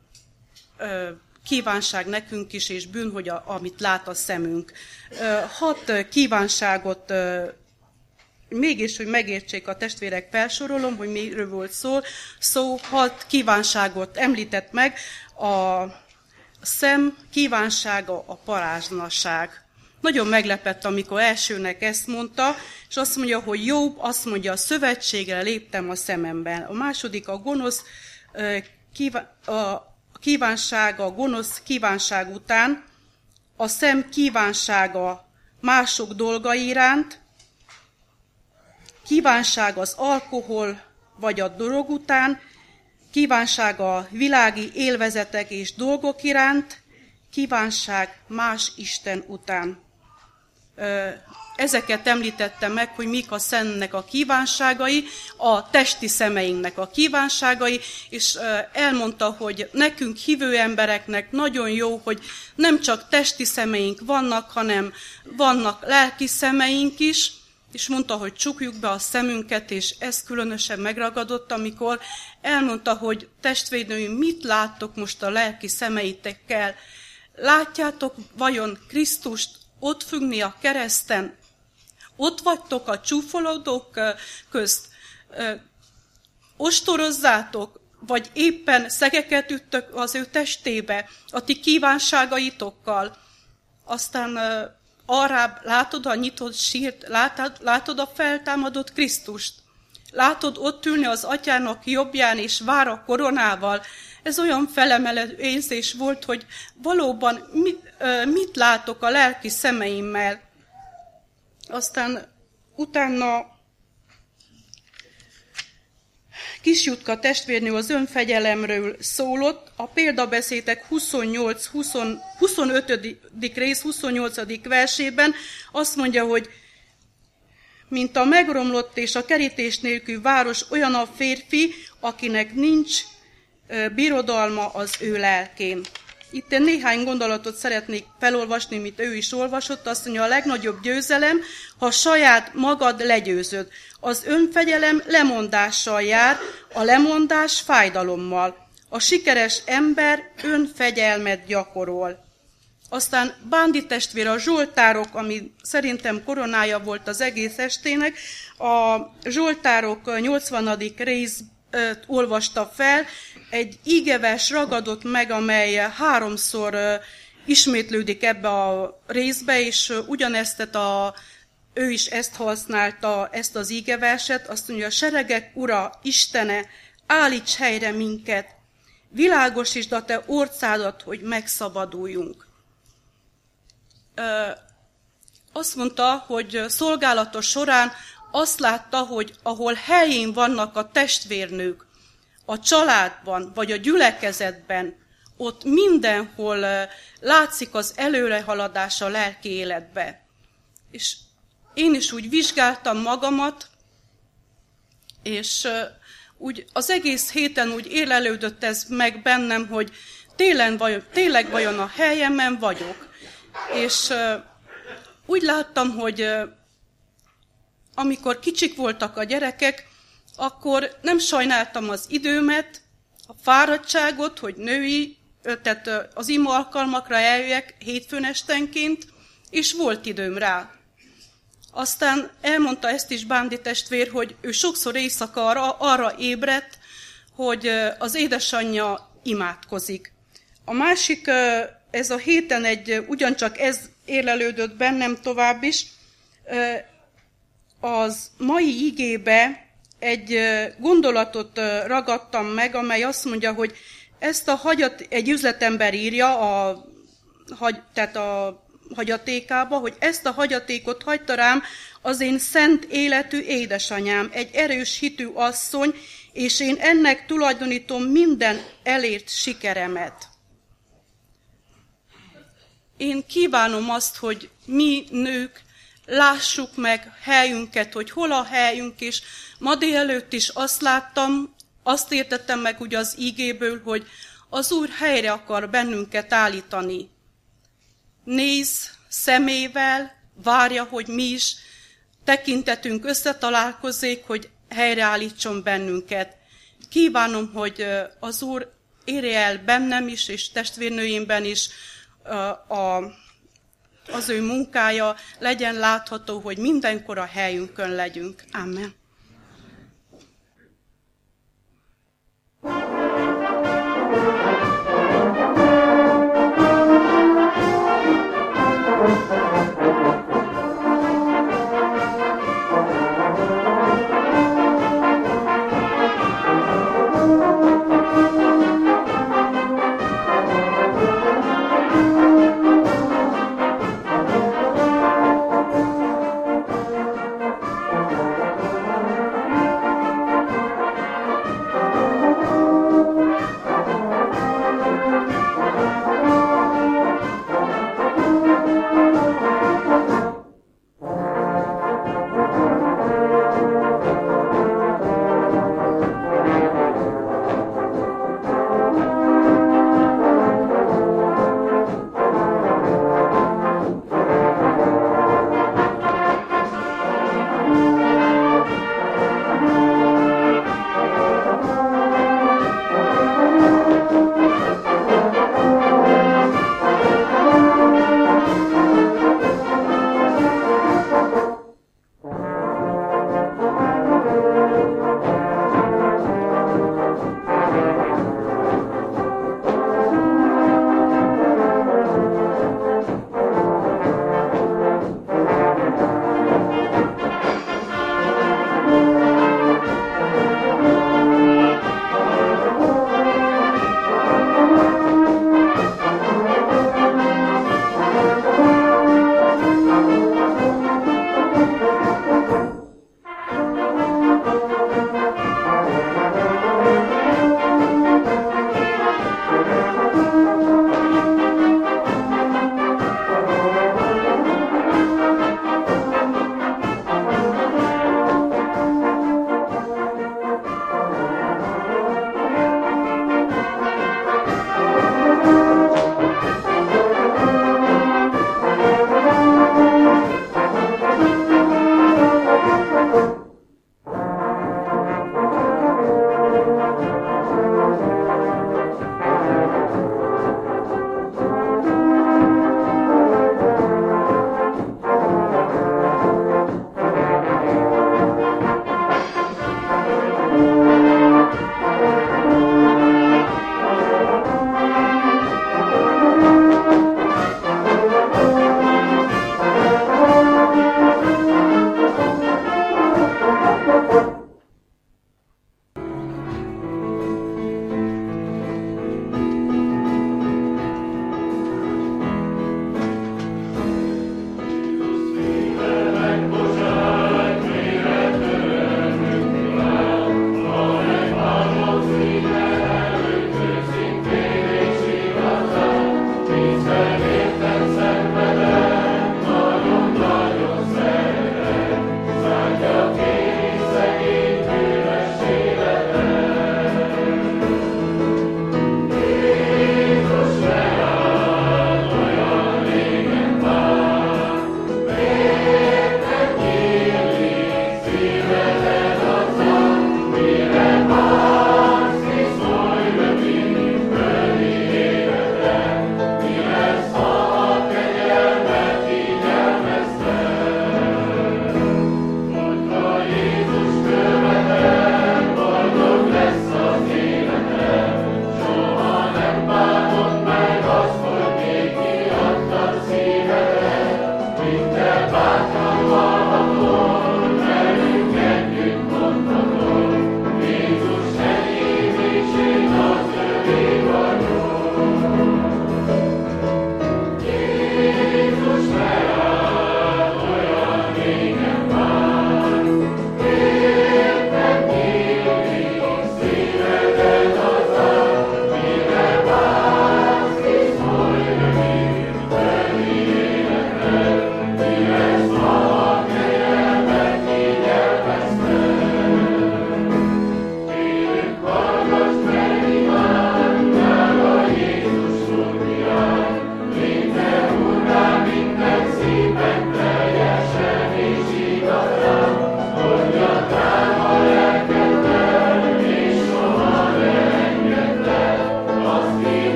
kívánság nekünk is, és bűn, hogy a, amit lát a szemünk. Hat kívánságot, mégis, hogy megértsék a testvérek, felsorolom, hogy miről volt szó. Szó hat kívánságot említett meg. A szem kívánsága a parázsnaság. Nagyon meglepett, amikor elsőnek ezt mondta, és azt mondja, hogy Jobb azt mondja, a szövetségre léptem a szememben. A második a gonosz a kívánsága, a gonosz kívánság után, a szem kívánsága mások dolgai iránt, kívánság az alkohol vagy a drog után, kívánság a világi élvezetek és dolgok iránt, kívánság más Isten után. Ezeket említette meg, hogy mik a szemnek a kívánságai, a testi szemeinknek a kívánságai, és elmondta, hogy nekünk hívő embereknek nagyon jó, hogy nem csak testi szemeink vannak, hanem vannak lelki szemeink is, és mondta, hogy csukjuk be a szemünket, és ez különösen megragadott, amikor elmondta, hogy testvérnőim, mit láttok most a lelki szemeitekkel? Látjátok vajon Krisztust ott függni a kereszten? Ott vagytok a csúfolódók közt? Ostorozzátok, vagy éppen szegeket üttök az ő testébe, a ti kívánságaitokkal? Aztán arrább látod a nyitott sírt, látod, látod a feltámadott Krisztust? Látod ott ülni az atyának jobbján, és vár a koronával? Ez olyan felemelő érzés volt, hogy valóban mit, mit látok a lelki szemeimmel. Aztán utána Kis Jutka testvérnő az önfegyelemről szólott, a példabeszédek huszonnyolc, húsz, huszonötödik rész huszonnyolcadik versében azt mondja, hogy mint a megromlott és a kerítés nélkül város, olyan a férfi, akinek nincs birodalma az ő lelkén. Itt én néhány gondolatot szeretnék felolvasni, amit ő is olvasott. Azt mondja, a legnagyobb győzelem, ha saját magad legyőzöd. Az önfegyelem lemondással jár, a lemondás fájdalommal. A sikeres ember önfegyelmet gyakorol. Aztán Bándi testvér, a Zsoltárok, ami szerintem koronája volt az egész estének, a Zsoltárok nyolcvanadik rész olvasta fel, egy ígevers ragadott meg, amely háromszor ismétlődik ebbe a részbe, és ugyanezt a, ő is ezt használta, ezt az ígeverset, azt mondja, a seregek ura, Istene, állíts helyre minket, világosítsd a te orcádat, hogy megszabaduljunk. Azt mondta, hogy szolgálata során azt látta, hogy ahol helyén vannak a testvérnők, a családban, vagy a gyülekezetben, ott mindenhol látszik az előrehaladás a lelki életbe. És én is úgy vizsgáltam magamat, és úgy az egész héten úgy élelődött ez meg bennem, hogy tényleg vajon, tényleg vajon a helyemen vagyok. És úgy láttam, hogy amikor kicsik voltak a gyerekek, akkor nem sajnáltam az időmet, a fáradtságot, hogy női, tehát az ima alkalmakra eljöjjek hétfőn estenként, és volt időm rá. Aztán elmondta ezt is Bándi testvér, hogy ő sokszor éjszaka arra, arra ébredt, hogy az édesanyja imádkozik. A másik, ez a héten egy, ugyancsak ez érlelődött bennem tovább is, az mai igébe egy gondolatot ragadtam meg, amely azt mondja, hogy ezt a hagyat, egy üzletember írja, a, tehát a hagyatékába, hogy ezt a hagyatékot hagyta rám az én szent életű édesanyám, egy erős hitű asszony, és én ennek tulajdonítom minden elért sikeremet. Én kívánom azt, hogy mi nők lássuk meg helyünket, hogy hol a helyünk, és ma délelőtt is azt láttam, azt értettem meg ugye az igéből, hogy az Úr helyre akar bennünket állítani. Néz szemével, várja, hogy mi is tekintetünk összetalálkozzék, hogy helyreállítson bennünket. Kívánom, hogy az Úr érje el bennem is, és testvérnőimben is a, az ő munkája, legyen látható, hogy mindenkor a helyünkön legyünk. Amen. Thank you.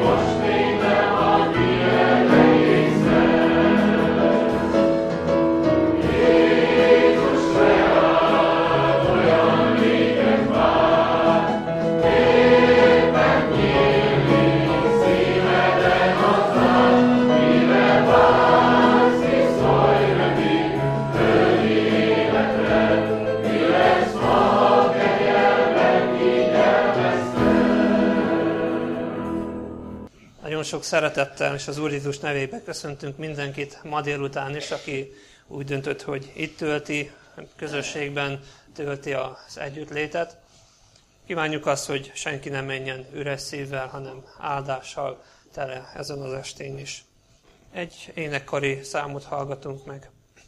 Sok szeretettel és az Úr Jézus nevébe köszöntünk mindenkit ma délután is, aki úgy döntött, hogy itt tölti, közösségben tölti az együttlétet. Kívánjuk azt, hogy senki nem menjen üres szívvel, hanem áldással tele ezen az estén is. Egy énekkari számot hallgatunk meg.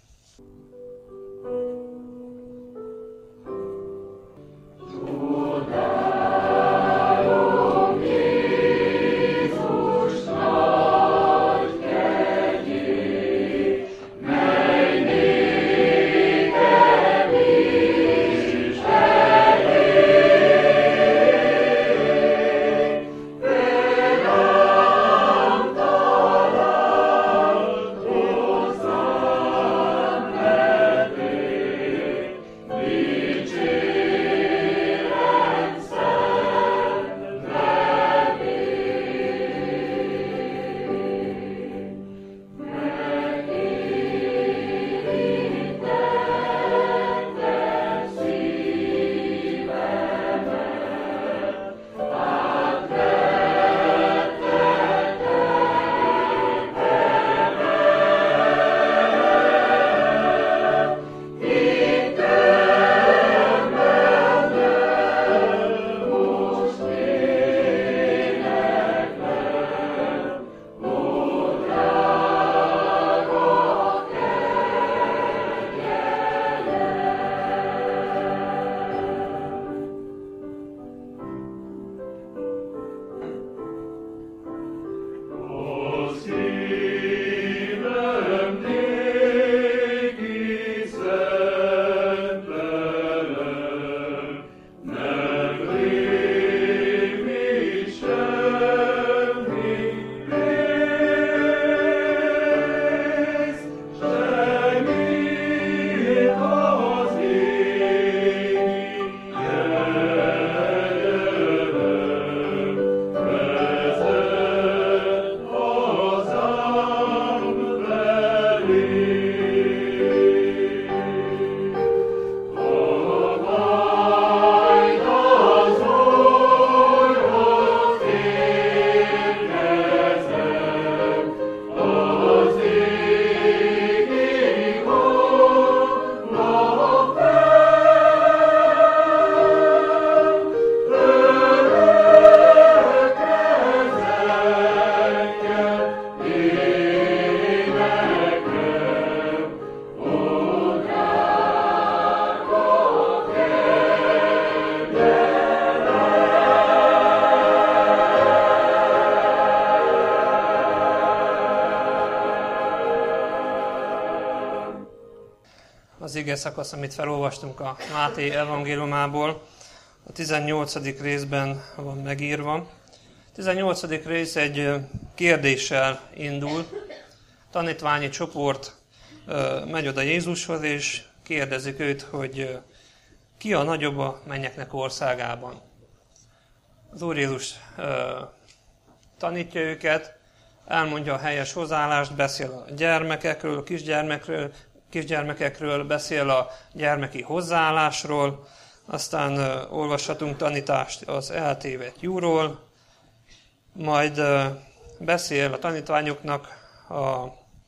Az ige szakasz, amit felolvastunk a Máté evangéliumából, a tizennyolcadik részben van megírva. A tizennyolcadik rész egy kérdéssel indul. Tanítványi csoport megy oda Jézushoz, és kérdezik őt, hogy ki a nagyobb a mennyeknek országában. Az Úr Jézus tanítja őket, elmondja a helyes hozzáállást, beszél a gyermekekről, a kisgyermekről, kisgyermekekről, beszél a gyermeki hozzáállásról, aztán uh, olvashatunk tanítást az eltévedt lyúról, majd uh, beszél a tanítványoknak a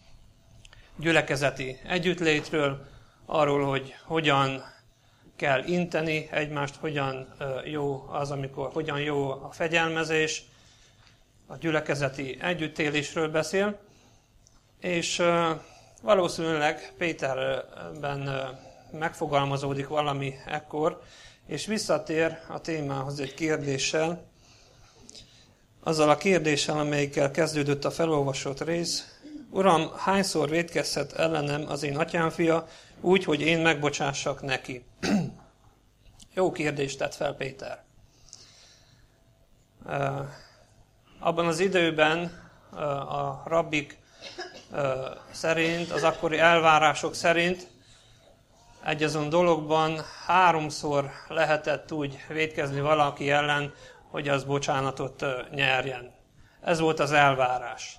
gyülekezeti együttlétről, arról, hogy hogyan kell inteni egymást, hogyan uh, jó az, amikor hogyan jó a fegyelmezés, a gyülekezeti együttélésről beszél, és uh, valószínűleg Péterben megfogalmazódik valami ekkor, és visszatér a témához egy kérdéssel, azzal a kérdéssel, amelyikkel kezdődött a felolvasott rész. Uram, hányszor vétkezhet ellenem az én atyám fia, úgy, hogy én megbocsássak neki? Jó kérdést tett fel Péter. Abban az időben a rabbik szerint, az akkori elvárások szerint egyazon dologban háromszor lehetett úgy vétkezni valaki ellen, hogy az bocsánatot nyerjen. Ez volt az elvárás.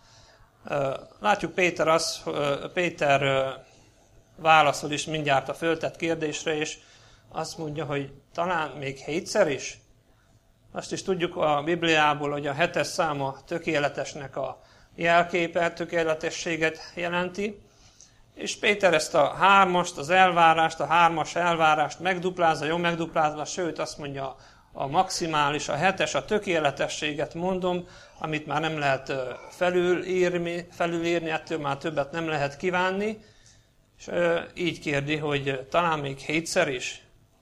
Látjuk Péter, az, Péter válaszol is mindjárt a föltett kérdésre, és azt mondja, hogy talán még hétszer is. Azt is tudjuk a Bibliából, hogy a hetes szám a tökéletesnek a jelképe, tökéletességet jelenti, és Péter ezt a hármast, az elvárást, a hármas elvárást megduplázza, jó megduplázva, sőt azt mondja, a maximális, a hetes, a tökéletességet mondom, amit már nem lehet felülírni, felülírni, ettől már többet nem lehet kívánni, és így kérdi, hogy talán még hétszer is.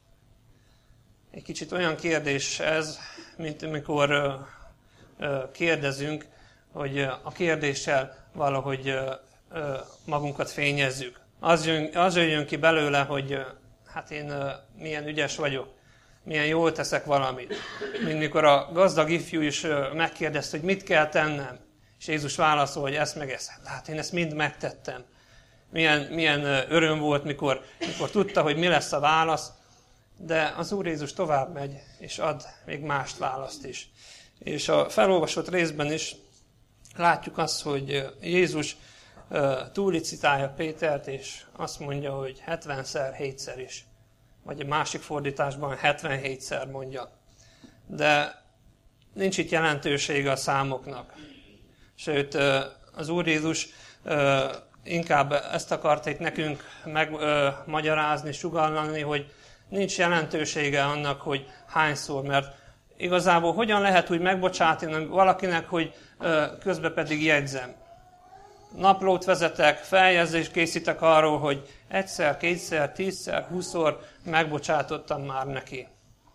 Egy kicsit olyan kérdés ez, mint amikor kérdezünk, hogy a kérdéssel valahogy magunkat fényezzük. Az jön, az jön ki belőle, hogy hát én milyen ügyes vagyok, milyen jól teszek valamit. Mint mikor a gazdag ifjú is megkérdezte, hogy mit kell tennem, és Jézus válaszol, hogy ezt meg ezt. Hát én ezt mind megtettem. Milyen, milyen öröm volt, mikor, mikor tudta, hogy mi lesz a válasz, de az Úr Jézus tovább megy, és ad még mást választ is. És a felolvasott részben is látjuk azt, hogy Jézus túllicitálja Pétert, és azt mondja, hogy hetvenszer, hétszer is. Vagy a másik fordításban hetvenhétszer mondja. De nincs itt jelentősége a számoknak. Sőt, az Úr Jézus inkább ezt akarta itt nekünk megmagyarázni, sugallani, hogy nincs jelentősége annak, hogy hányszor, mert igazából hogyan lehet úgy megbocsátani valakinek, hogy közben pedig jegyzem. Naplót vezetek, feljegyzést készítek arról, hogy egyszer, kétszer, tízszer, húszszor megbocsátottam már neki.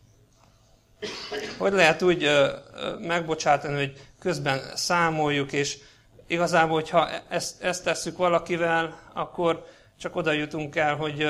Hogy lehet úgy megbocsátani, hogy közben számoljuk, és igazából, hogyha ezt, ezt tesszük valakivel, akkor csak oda jutunk el, hogy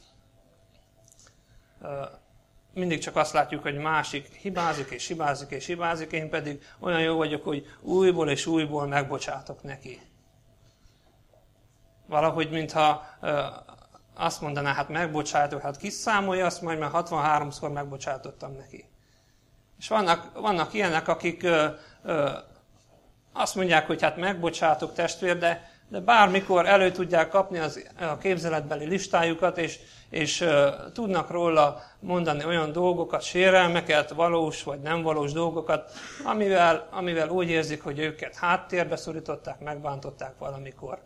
mindig csak azt látjuk, hogy másik hibázik, és hibázik, és hibázik, én pedig olyan jó vagyok, hogy újból és újból megbocsátok neki. Valahogy, mintha azt mondaná, hát megbocsátok, hát kiszámolja azt majd, mert hatvanháromszor megbocsátottam neki. És vannak, vannak ilyenek, akik ö, ö, azt mondják, hogy hát megbocsátok testvér, de, de bármikor elő tudják kapni az, a képzeletbeli listájukat, és, és ö, tudnak róla mondani olyan dolgokat, sérelmeket, valós vagy nem valós dolgokat, amivel, amivel úgy érzik, hogy őket háttérbe szorították, megbántották valamikor.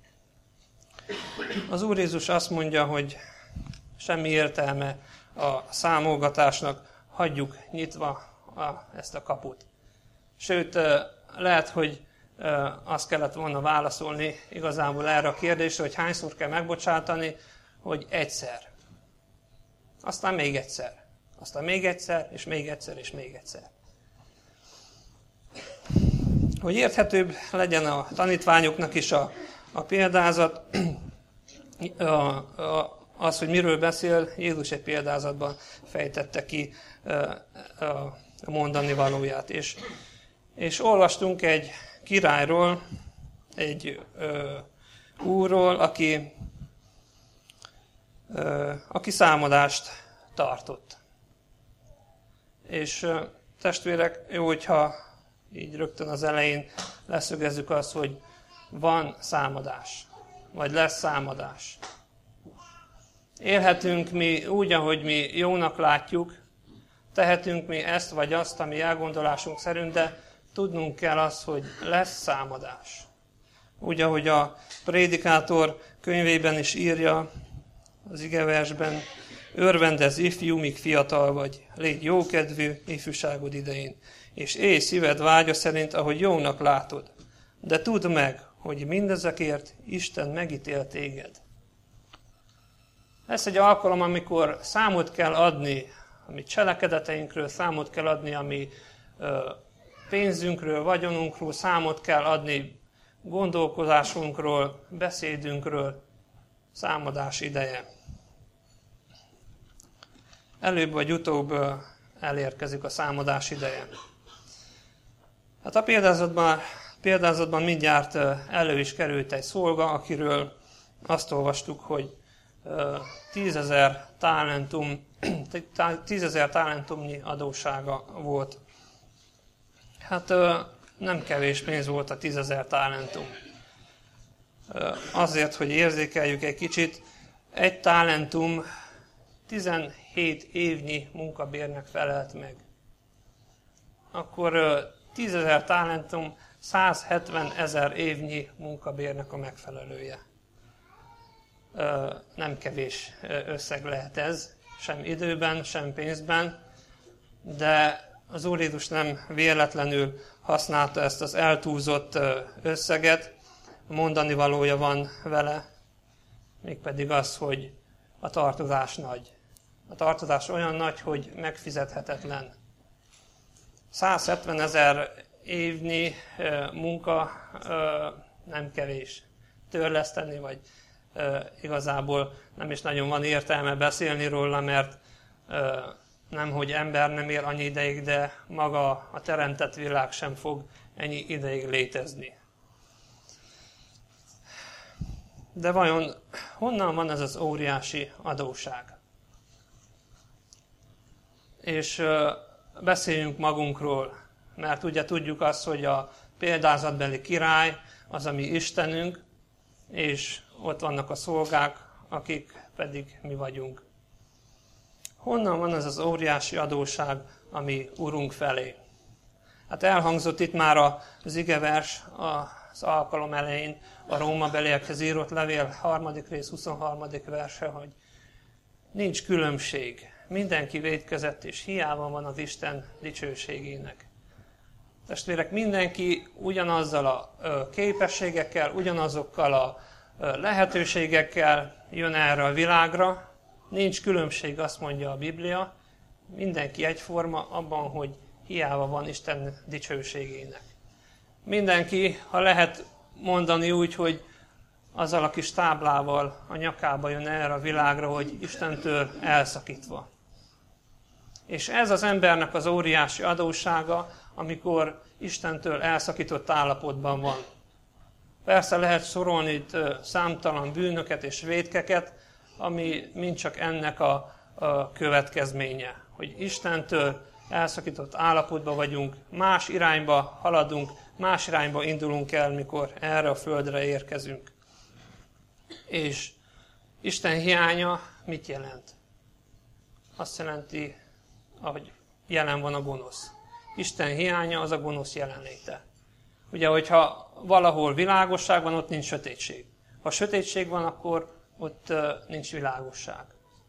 Az Úr Jézus azt mondja, hogy semmi értelme a számolgatásnak, hagyjuk nyitva a, ezt a kaput. Sőt, lehet, hogy azt kellett volna válaszolni igazából erre a kérdésre, hogy hányszor kell megbocsátani, hogy egyszer. Aztán még egyszer. Aztán még egyszer, és még egyszer, és még egyszer. Hogy érthetőbb legyen a tanítványoknak is a A példázat, a, a, az, hogy miről beszél, Jézus egy példázatban fejtette ki a, a mondani valóját. És, és olvastunk egy királyról, egy ö, úrról, aki, ö, aki számadást tartott. És ö, testvérek, jó, hogyha így rögtön az elején leszögezzük azt, hogy van számadás, vagy lesz számadás. Élhetünk mi úgy, ahogy mi jónak látjuk, tehetünk mi ezt vagy azt, ami elgondolásunk szerint, de tudnunk kell azt, hogy lesz számadás. Úgy, ahogy a prédikátor könyvében is írja, az igeversben, örvendezz ifjú, míg fiatal vagy, légy jókedvű ifjúságod idején, és élj szíved vágya szerint, ahogy jónak látod. De tudd meg, hogy mindezekért Isten megítél téged. Ez egy alkalom, amikor számot kell adni, ami cselekedeteinkről számot kell adni, ami pénzünkről, vagyonunkról számot kell adni, gondolkodásunkról, beszédünkről, számadás ideje. Előbb vagy utóbb elérkezik a számadás ideje. Hát a példázatban, példázatban mindjárt elő is került egy szolga, akiről azt olvastuk, hogy tízezer talentum, tízezer talentumnyi adóssága volt. Hát nem kevés pénz volt a tízezer talentum. Azért, hogy érzékeljük egy kicsit, egy talentum tizenhét évnyi munkabérnek felelt meg. Akkor tízezer talentum százhetvenezer évnyi munkabérnek a megfelelője. Nem kevés összeg lehet ez, sem időben, sem pénzben, de az Úr Jézus nem véletlenül használta ezt az eltúlzott összeget, mondani valója van vele, mégpedig az, hogy a tartozás nagy. A tartozás olyan nagy, hogy megfizethetetlen. százhetvenezer évnyi munka nem kevés törleszteni, vagy igazából nem is nagyon van értelme beszélni róla, mert nem, hogy ember nem él annyi ideig, de maga a teremtett világ sem fog ennyi ideig létezni. De vajon honnan van ez az óriási adósság? És beszéljünk magunkról, mert ugye tudjuk azt, hogy a példázatbeli király az a mi Istenünk, és ott vannak a szolgák, akik pedig mi vagyunk. Honnan van ez az óriási adósság a mi Urunk felé? Hát elhangzott itt már az igevers az alkalom elején, a Rómabeliekhez írott levél harmadik rész huszonharmadik verse, hogy nincs különbség. Mindenki vétkezett, és hiába van az Isten dicsőségének. Testvérek, mindenki ugyanazzal a képességekkel, ugyanazokkal a lehetőségekkel jön erre a világra. Nincs különbség, azt mondja a Biblia. Mindenki egyforma abban, hogy hiába van Isten dicsőségének. Mindenki, ha lehet mondani úgy, hogy azzal a kis táblával a nyakába jön erre a világra, hogy Istentől elszakítva. És ez az embernek az óriási adóssága, amikor Istentől elszakított állapotban van. Persze lehet sorolni itt számtalan bűnöket és vétkeket, ami mind csak ennek a, a következménye, hogy Istentől elszakított állapotban vagyunk, más irányba haladunk, más irányba indulunk el, mikor erre a földre érkezünk. És Isten hiánya mit jelent? Azt jelenti, hogy jelen van a gonosz. Isten hiánya az a gonosz jelenléte. Ugye, hogyha valahol világosság van, ott nincs sötétség. Ha sötétség van, akkor ott nincs világosság.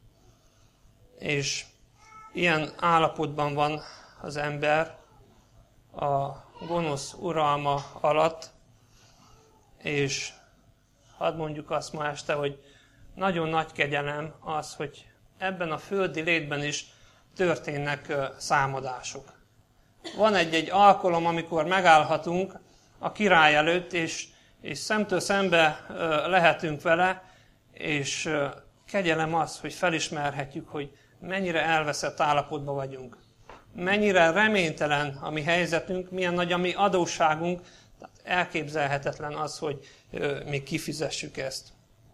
És ilyen állapotban van az ember a gonosz uralma alatt, és hadd mondjuk azt ma este, hogy nagyon nagy kegyelem az, hogy ebben a földi létben is történnek számadások. Van egy-egy alkalom, amikor megállhatunk a király előtt, és, és szemtől szembe lehetünk vele, és kegyelem az, hogy felismerhetjük, hogy mennyire elveszett állapotban vagyunk. Mennyire reménytelen a mi helyzetünk, milyen nagy a mi adósságunk, tehát elképzelhetetlen az, hogy mi kifizessük ezt.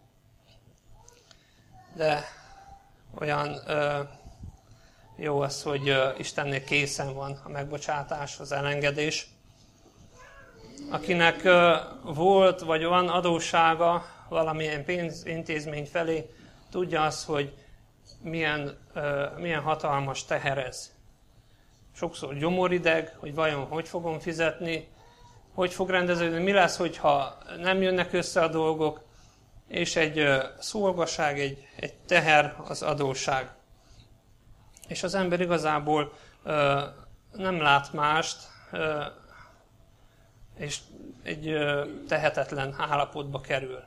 De olyan jó az, hogy Istennél készen van a megbocsátás, az elengedés. Akinek volt vagy van adóssága valamilyen pénzintézmény felé, tudja azt, hogy milyen, milyen hatalmas teher ez. Sokszor gyomorideg, hogy vajon hogy fogom fizetni, hogy fog rendeződni, mi lesz, hogyha nem jönnek össze a dolgok, és egy szolgaság, egy, egy teher az adósság. És az ember igazából ö, nem lát mást, ö, és egy ö, tehetetlen állapotba kerül.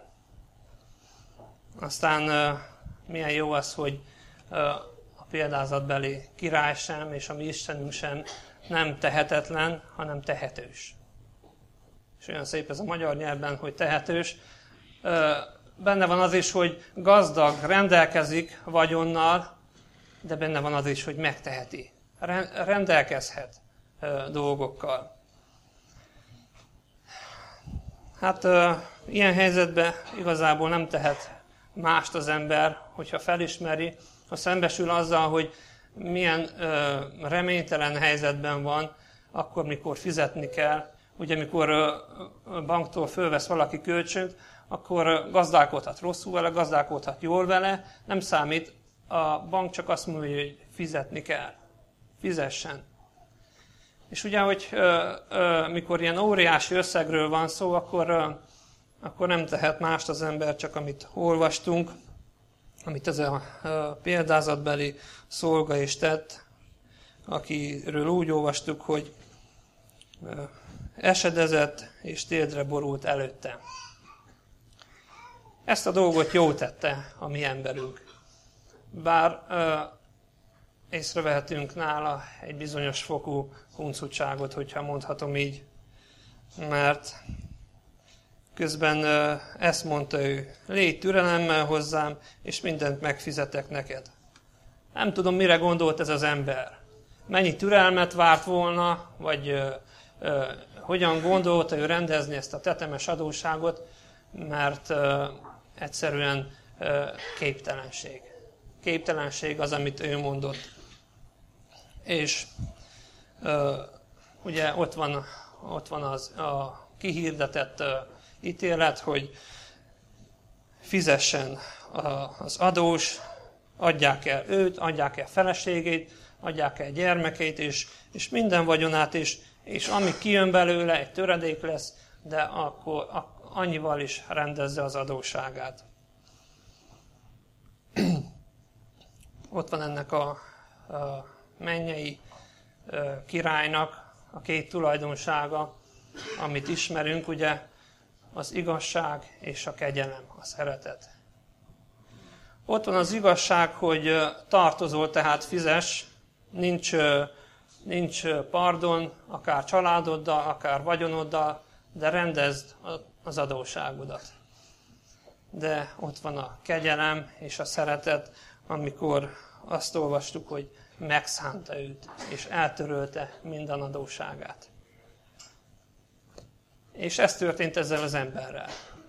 Aztán ö, milyen jó az, hogy ö, a példázatbeli király sem, és a mi Istenünk sem nem tehetetlen, hanem tehetős. És olyan szép ez a magyar nyelvben, hogy tehetős. Ö, benne van az is, hogy gazdag, rendelkezik vagyonnal, de benne van az is, hogy megteheti. Rendelkezhet dolgokkal. Hát ilyen helyzetben igazából nem tehet mást az ember, hogyha felismeri, ha szembesül azzal, hogy milyen reménytelen helyzetben van, akkor, mikor fizetni kell. Ugye, mikor banktól fölvesz valaki kölcsönt, akkor gazdálkodhat rosszul vele, gazdálkodhat jól vele, nem számít, a bank csak azt mondja, hogy fizetni kell. Fizessen. És ugye, hogy ö, ö, mikor ilyen óriási összegről van szó, akkor, ö, akkor nem tehet mást az ember, csak amit olvastunk, amit ez a ö, példázatbeli szolga is tett, akiről úgy olvastuk, hogy ö, esedezett és térdre borult előtte. Ezt a dolgot jól tette a mi emberünk. Bár ö, észrevehetünk nála egy bizonyos fokú huncutságot, hogyha mondhatom így, mert közben ö, ezt mondta ő, légy türelemmel hozzám, és mindent megfizetek neked. Nem tudom, mire gondolt ez az ember. Mennyi türelmet várt volna, vagy ö, ö, hogyan gondolta ő rendezni ezt a tetemes adósságot, mert ö, egyszerűen ö, képtelenség. Képtelenség az, amit ő mondott. És ö, ugye ott van, ott van az a kihirdetett ö, ítélet, hogy fizessen a, az adós, adják el őt, adják el feleségét, adják el gyermekét, és, és minden vagyonát, és, és ami kijön belőle, egy töredék lesz, de akkor a, annyival is rendezze az adósságát. Ott van ennek a, a mennyei a királynak a két tulajdonsága, amit ismerünk, ugye az igazság és a kegyelem, a szeretet. Ott van az igazság, hogy tartozol, tehát fizess, nincs, nincs pardon, akár családoddal, akár vagyonoddal, de rendezd az adósságodat. De ott van a kegyelem és a szeretet, amikor azt olvastuk, hogy megszánta őt, és eltörölte minden adósságát. És ez történt ezzel az emberrel.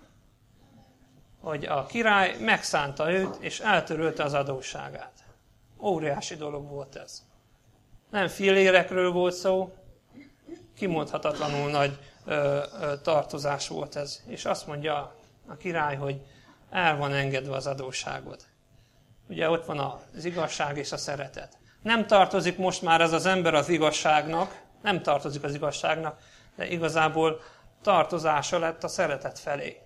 Hogy a király megszánta őt, és eltörölte az adósságát. Óriási dolog volt ez. Nem fillérekről volt szó, kimondhatatlanul nagy ö, ö, tartozás volt ez. És azt mondja a király, hogy el van engedve az adósságod. Ugye ott van az igazság és a szeretet. Nem tartozik most már ez az ember az igazságnak, nem tartozik az igazságnak, de igazából tartozása lett a szeretet felé.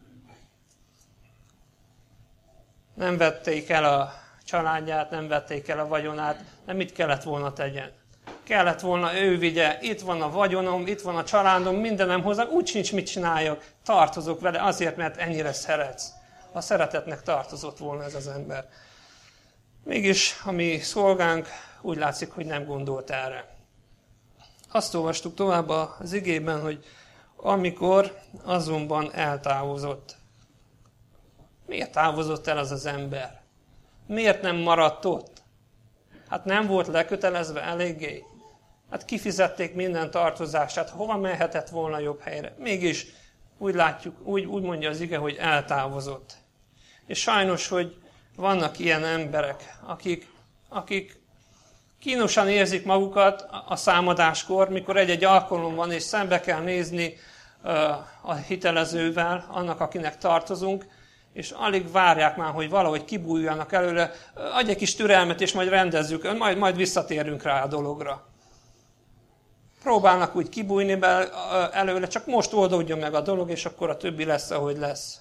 Nem vették el a családját, nem vették el a vagyonát, de mit kellett volna tegyen? Kellett volna ő vigye, itt van a vagyonom, itt van a családom, mindenem hozzá, úgy sincs mit csináljak, tartozok vele azért, mert ennyire szeretsz. A szeretetnek tartozott volna ez az ember. Mégis a mi szolgánk úgy látszik, hogy nem gondolt erre. Azt olvastuk tovább az igében, hogy amikor azonban eltávozott. Miért távozott el az az ember? Miért nem maradt ott? Hát nem volt lekötelezve eléggé? Hát kifizették minden tartozását, hova mehetett volna jobb helyre? Mégis úgy látjuk, úgy, úgy mondja az ige, hogy eltávozott. És sajnos, hogy vannak ilyen emberek, akik, akik kínosan érzik magukat a számadáskor, mikor egy-egy alkalom van, és szembe kell nézni a hitelezővel, annak, akinek tartozunk, és alig várják már, hogy valahogy kibújjanak előle, adj egy kis türelmet, és majd rendezzük, majd, majd visszatérünk rá a dologra. Próbálnak úgy kibújni be előle, csak most oldódjon meg a dolog, és akkor a többi lesz, ahogy lesz.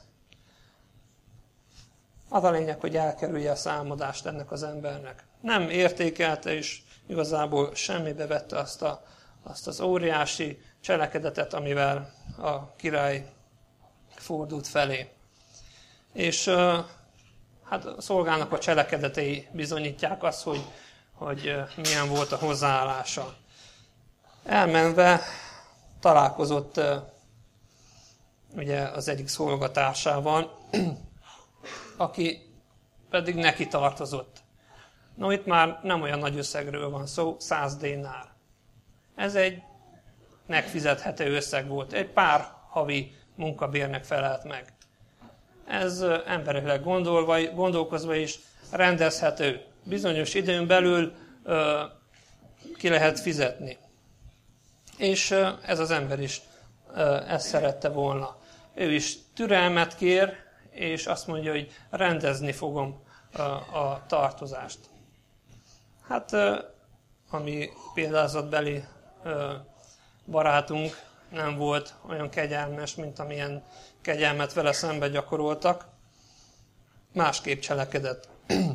Az a lényeg, hogy elkerülje a számadást ennek az embernek. Nem értékelte, és igazából semmibe vette azt, a, azt az óriási cselekedetet, amivel a király fordult felé. És hát a szolgának a cselekedetei bizonyítják azt, hogy, hogy milyen volt a hozzáállása. Elmenve találkozott ugye az egyik szolgatársával, aki pedig neki tartozott. No, itt már nem olyan nagy összegről van szó, száz dénár. Ez egy megfizethető összeg volt, egy pár havi munkabérnek felelt meg. Ez emberileg gondolva, gondolkozva is rendezhető. Bizonyos időn belül ö, ki lehet fizetni. És ö, ez az ember is ö, ezt szerette volna. Ő is türelmet kér, és azt mondja, hogy rendezni fogom ö, a tartozást. Hát, ö, ami példázatbeli ö, barátunk nem volt olyan kegyelmes, mint amilyen kegyelmet vele szembe gyakoroltak, másképp cselekedett.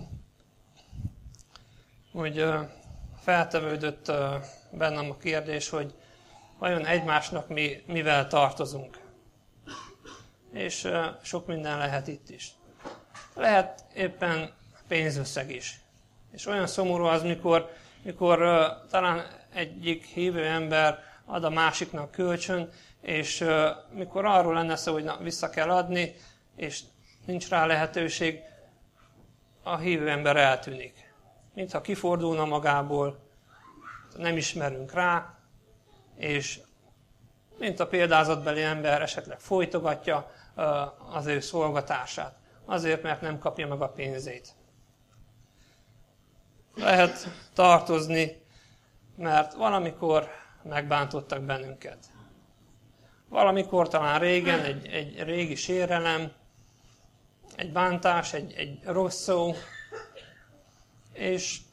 Úgy feltevődött bennem a kérdés, hogy vajon egymásnak mi, mivel tartozunk. És sok minden lehet itt is. Lehet éppen pénzösszeg is. És olyan szomorú az, mikor, mikor talán egyik hívő ember ad a másiknak kölcsön, és uh, mikor arról lenne szó, hogy na, vissza kell adni, és nincs rá lehetőség, a hívő ember eltűnik. Mintha kifordulna magából, nem ismerünk rá, és mint a példázatbeli ember esetleg folytogatja uh, az ő szolgatását, azért, mert nem kapja meg a pénzét. Lehet tartozni, mert valamikor megbántottak bennünket. Valamikor talán régen egy, egy régi sérelem, egy bántás, egy, egy rossz szó, és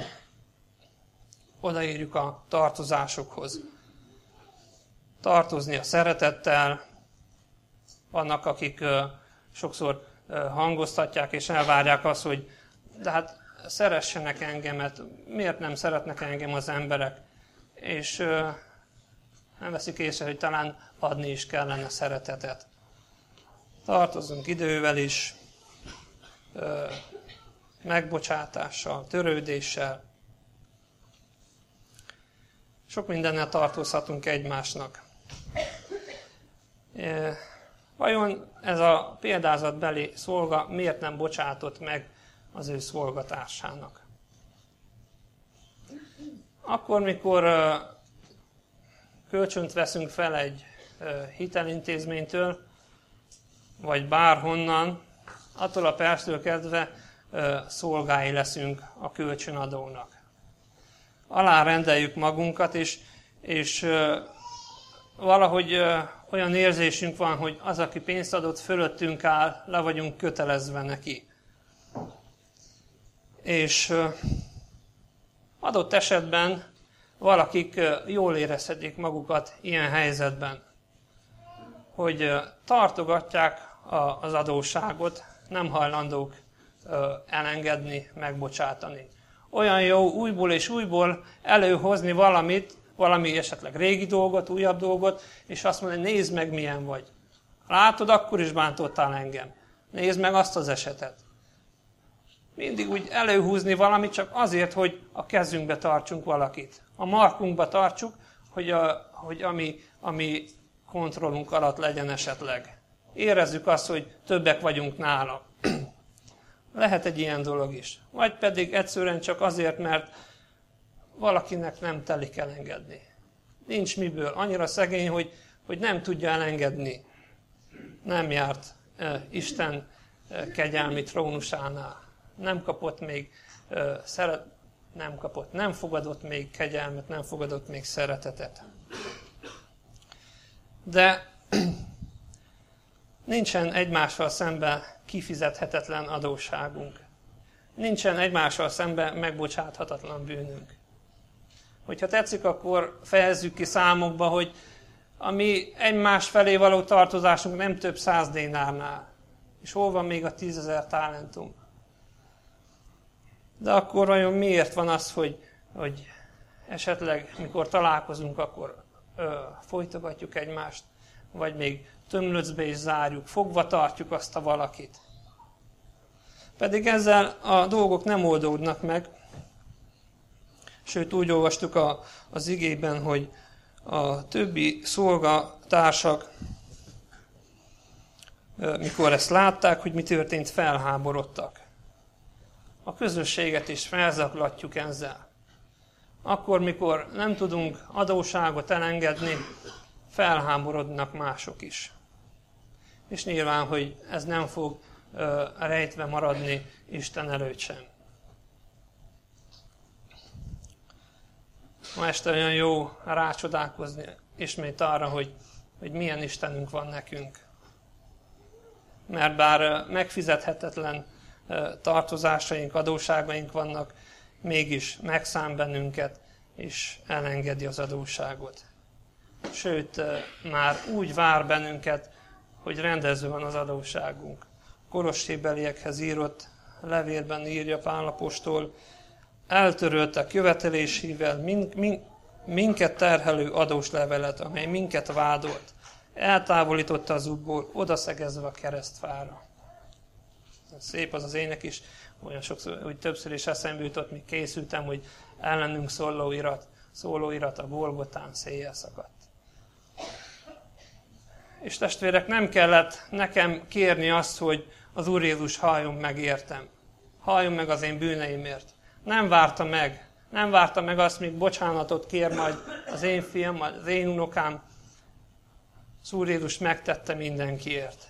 odaérjük a tartozásokhoz. Tartozni a szeretettel, vannak, akik uh, sokszor uh, hangoztatják és elvárják azt, hogy de hát szeressenek engemet, miért nem szeretnek engem az emberek, és uh, nem veszik észre, hogy talán adni is kellene szeretetet. Tartozunk idővel is, uh, megbocsátással, törődéssel. Sok mindennel tartozhatunk egymásnak. Uh, vajon ez a példázatbeli szolga miért nem bocsátott meg az ő szolgatársának? Akkor, mikor uh, kölcsönt veszünk fel egy uh, hitelintézménytől, vagy bárhonnan, attól a perctől kezdve uh, szolgái leszünk a kölcsönadónak. Alárendeljük magunkat, és, és uh, valahogy uh, olyan érzésünk van, hogy az, aki pénzt adott, fölöttünk áll, le vagyunk kötelezve neki. És uh, adott esetben valakik uh, jól érezhetik magukat ilyen helyzetben, hogy uh, tartogatják a, az adósságot, nem hajlandók uh, elengedni, megbocsátani. Olyan jó újból és újból előhozni valamit, valami esetleg régi dolgot, újabb dolgot, és azt mondani, nézd meg, milyen vagy. Látod, akkor is bántottál engem. Nézd meg azt az esetet. Mindig úgy előhúzni valamit csak azért, hogy a kezünkbe tartsunk valakit. A markunkba tartsuk, hogy, a, hogy ami, ami kontrollunk alatt legyen esetleg. Érezzük azt, hogy többek vagyunk nála. Lehet egy ilyen dolog is. Vagy pedig egyszerűen csak azért, mert valakinek nem telik elengedni. Nincs miből. Annyira szegény, hogy, hogy nem tudja elengedni. Nem járt uh, Isten uh, kegyelmi trónusánál. Nem kapott még uh, szeret, nem kapott, nem fogadott még kegyelmet, nem fogadott még szeretetet. De nincsen egymással szemben kifizethetetlen adósságunk. Nincsen egymással szemben megbocsáthatatlan bűnünk. Hogyha tetszik, akkor fejezzük ki számokba, hogy a mi egymás felé való tartozásunk nem több száz dénárnál. És hol van még a tízezer talentum? De akkor vajon miért van az, hogy, hogy esetleg mikor találkozunk, akkor ö, folytogatjuk egymást, vagy még tömlöcbe is zárjuk, fogva tartjuk azt a valakit. Pedig ezzel a dolgok nem oldódnak meg. Sőt, úgy olvastuk a, az igében, hogy a többi szolgatársak, mikor ezt látták, hogy mi történt, felháborodtak. A közösséget is felzaklatjuk ezzel. Akkor, mikor nem tudunk adósságot elengedni, felháborodnak mások is. és nyilván, hogy ez nem fog ö, rejtve maradni Isten előtt sem. Ma este olyan jó rácsodálkozni ismét arra, hogy, hogy milyen Istenünk van nekünk. Mert bár megfizethetetlen tartozásaink, adósságaink vannak, mégis megszám bennünket, és elengedi az adósságot. Sőt, már úgy vár bennünket, hogy rendező van az adósságunk. Kolossébeliekhez írott levélben írja Pál apostol, eltörölte követelésével min, min, minket terhelő adós levelet, amely minket vádolt. Eltávolította az útból, odaszegezve a keresztfára. Szép az az ének is, olyan sokszor, hogy többször is eszembe jutott, míg készültem, hogy ellenünk szóló irat, szóló irat a Golgotán széjjel szakadt. És testvérek, nem kellett nekem kérni azt, hogy az Úr Jézus halljon meg értem. Halljon meg az én bűneimért. Nem várta meg. Nem várta meg azt, míg bocsánatot kér majd az én fiam, az én unokám. Az Úr Jézus megtette mindenkiért.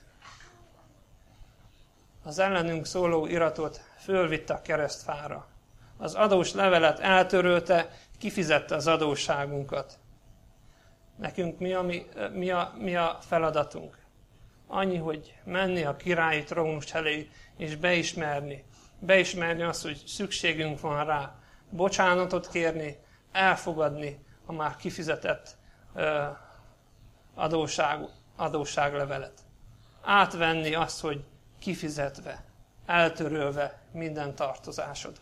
Az ellenünk szóló iratot fölvitte a keresztfára. Az adós levelet eltörölte, kifizette az adósságunkat. Nekünk mi a, mi, mi, a, mi a feladatunk? Annyi, hogy menni a királyi trónus elé, és beismerni. Beismerni azt, hogy szükségünk van rá. Bocsánatot kérni, elfogadni a már kifizetett ö, adósság, adósságlevelet. Átvenni azt, hogy kifizetve, eltörölve minden tartozásod.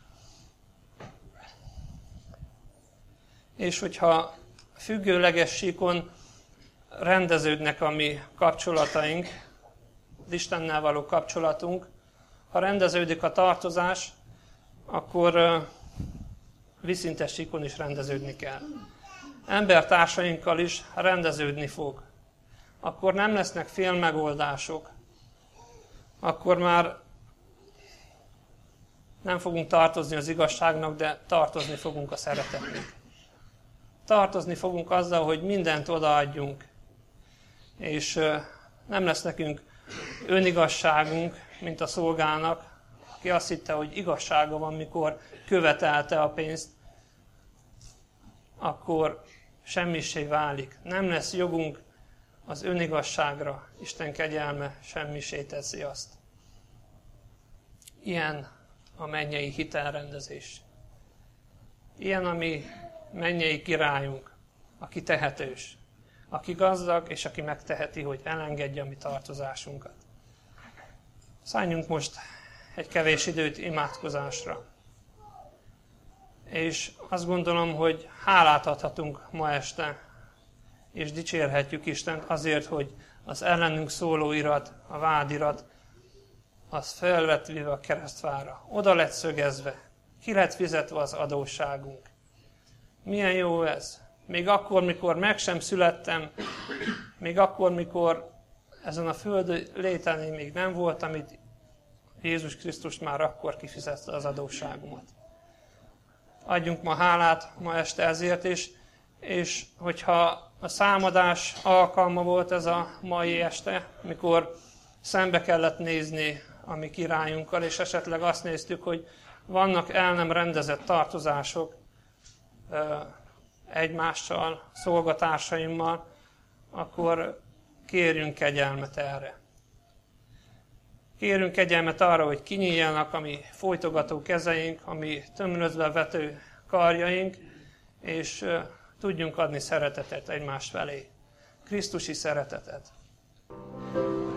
És hogyha függőleges síkon rendeződnek a mi kapcsolataink, az Istennel való kapcsolatunk, ha rendeződik a tartozás, akkor vízszintes síkon is rendeződni kell. Embertársainkkal is rendeződni fog. Akkor nem lesznek félmegoldások. Akkor már nem fogunk tartozni az igazságnak, de tartozni fogunk a szeretetnek. Tartozni fogunk azzal, hogy mindent odaadjunk. És nem lesz nekünk önigazságunk, mint a szolgának, aki azt hitte, hogy igazsága van, mikor követelte a pénzt, akkor semmisé válik. Nem lesz jogunk az önigazságra. Isten kegyelme semmisé teszi azt. Ilyen a mennyei hitelrendezés. Ilyen a mi mennyei királyunk, aki tehetős, aki gazdag, és aki megteheti, hogy elengedje a mi tartozásunkat. Szálljunk most egy kevés időt imádkozásra. És azt gondolom, hogy hálát adhatunk ma este, és dicsérhetjük Istent azért, hogy az ellenünk szóló irat, a vádirat, az fel lett vive a keresztfára. Oda lett szögezve, ki lett fizetve az adósságunk. Milyen jó ez! Még akkor, mikor meg sem születtem, még akkor, mikor ezen a föld léten még nem voltam itt, Jézus Krisztus már akkor kifizette az adósságomat. Adjunk ma hálát ma este ezért is, és hogyha a számadás alkalma volt ez a mai este, mikor szembe kellett nézni a mi királyunkkal, és esetleg azt néztük, hogy vannak el nem rendezett tartozások egymással, szolgatársaimmal, akkor kérjünk kegyelmet erre. Kérünk kegyelmet arra, hogy kinyíljanak a mi folytogató kezeink, a mi tömrözve vető karjaink, és tudjunk adni szeretetet egymás felé. Krisztusi szeretetet.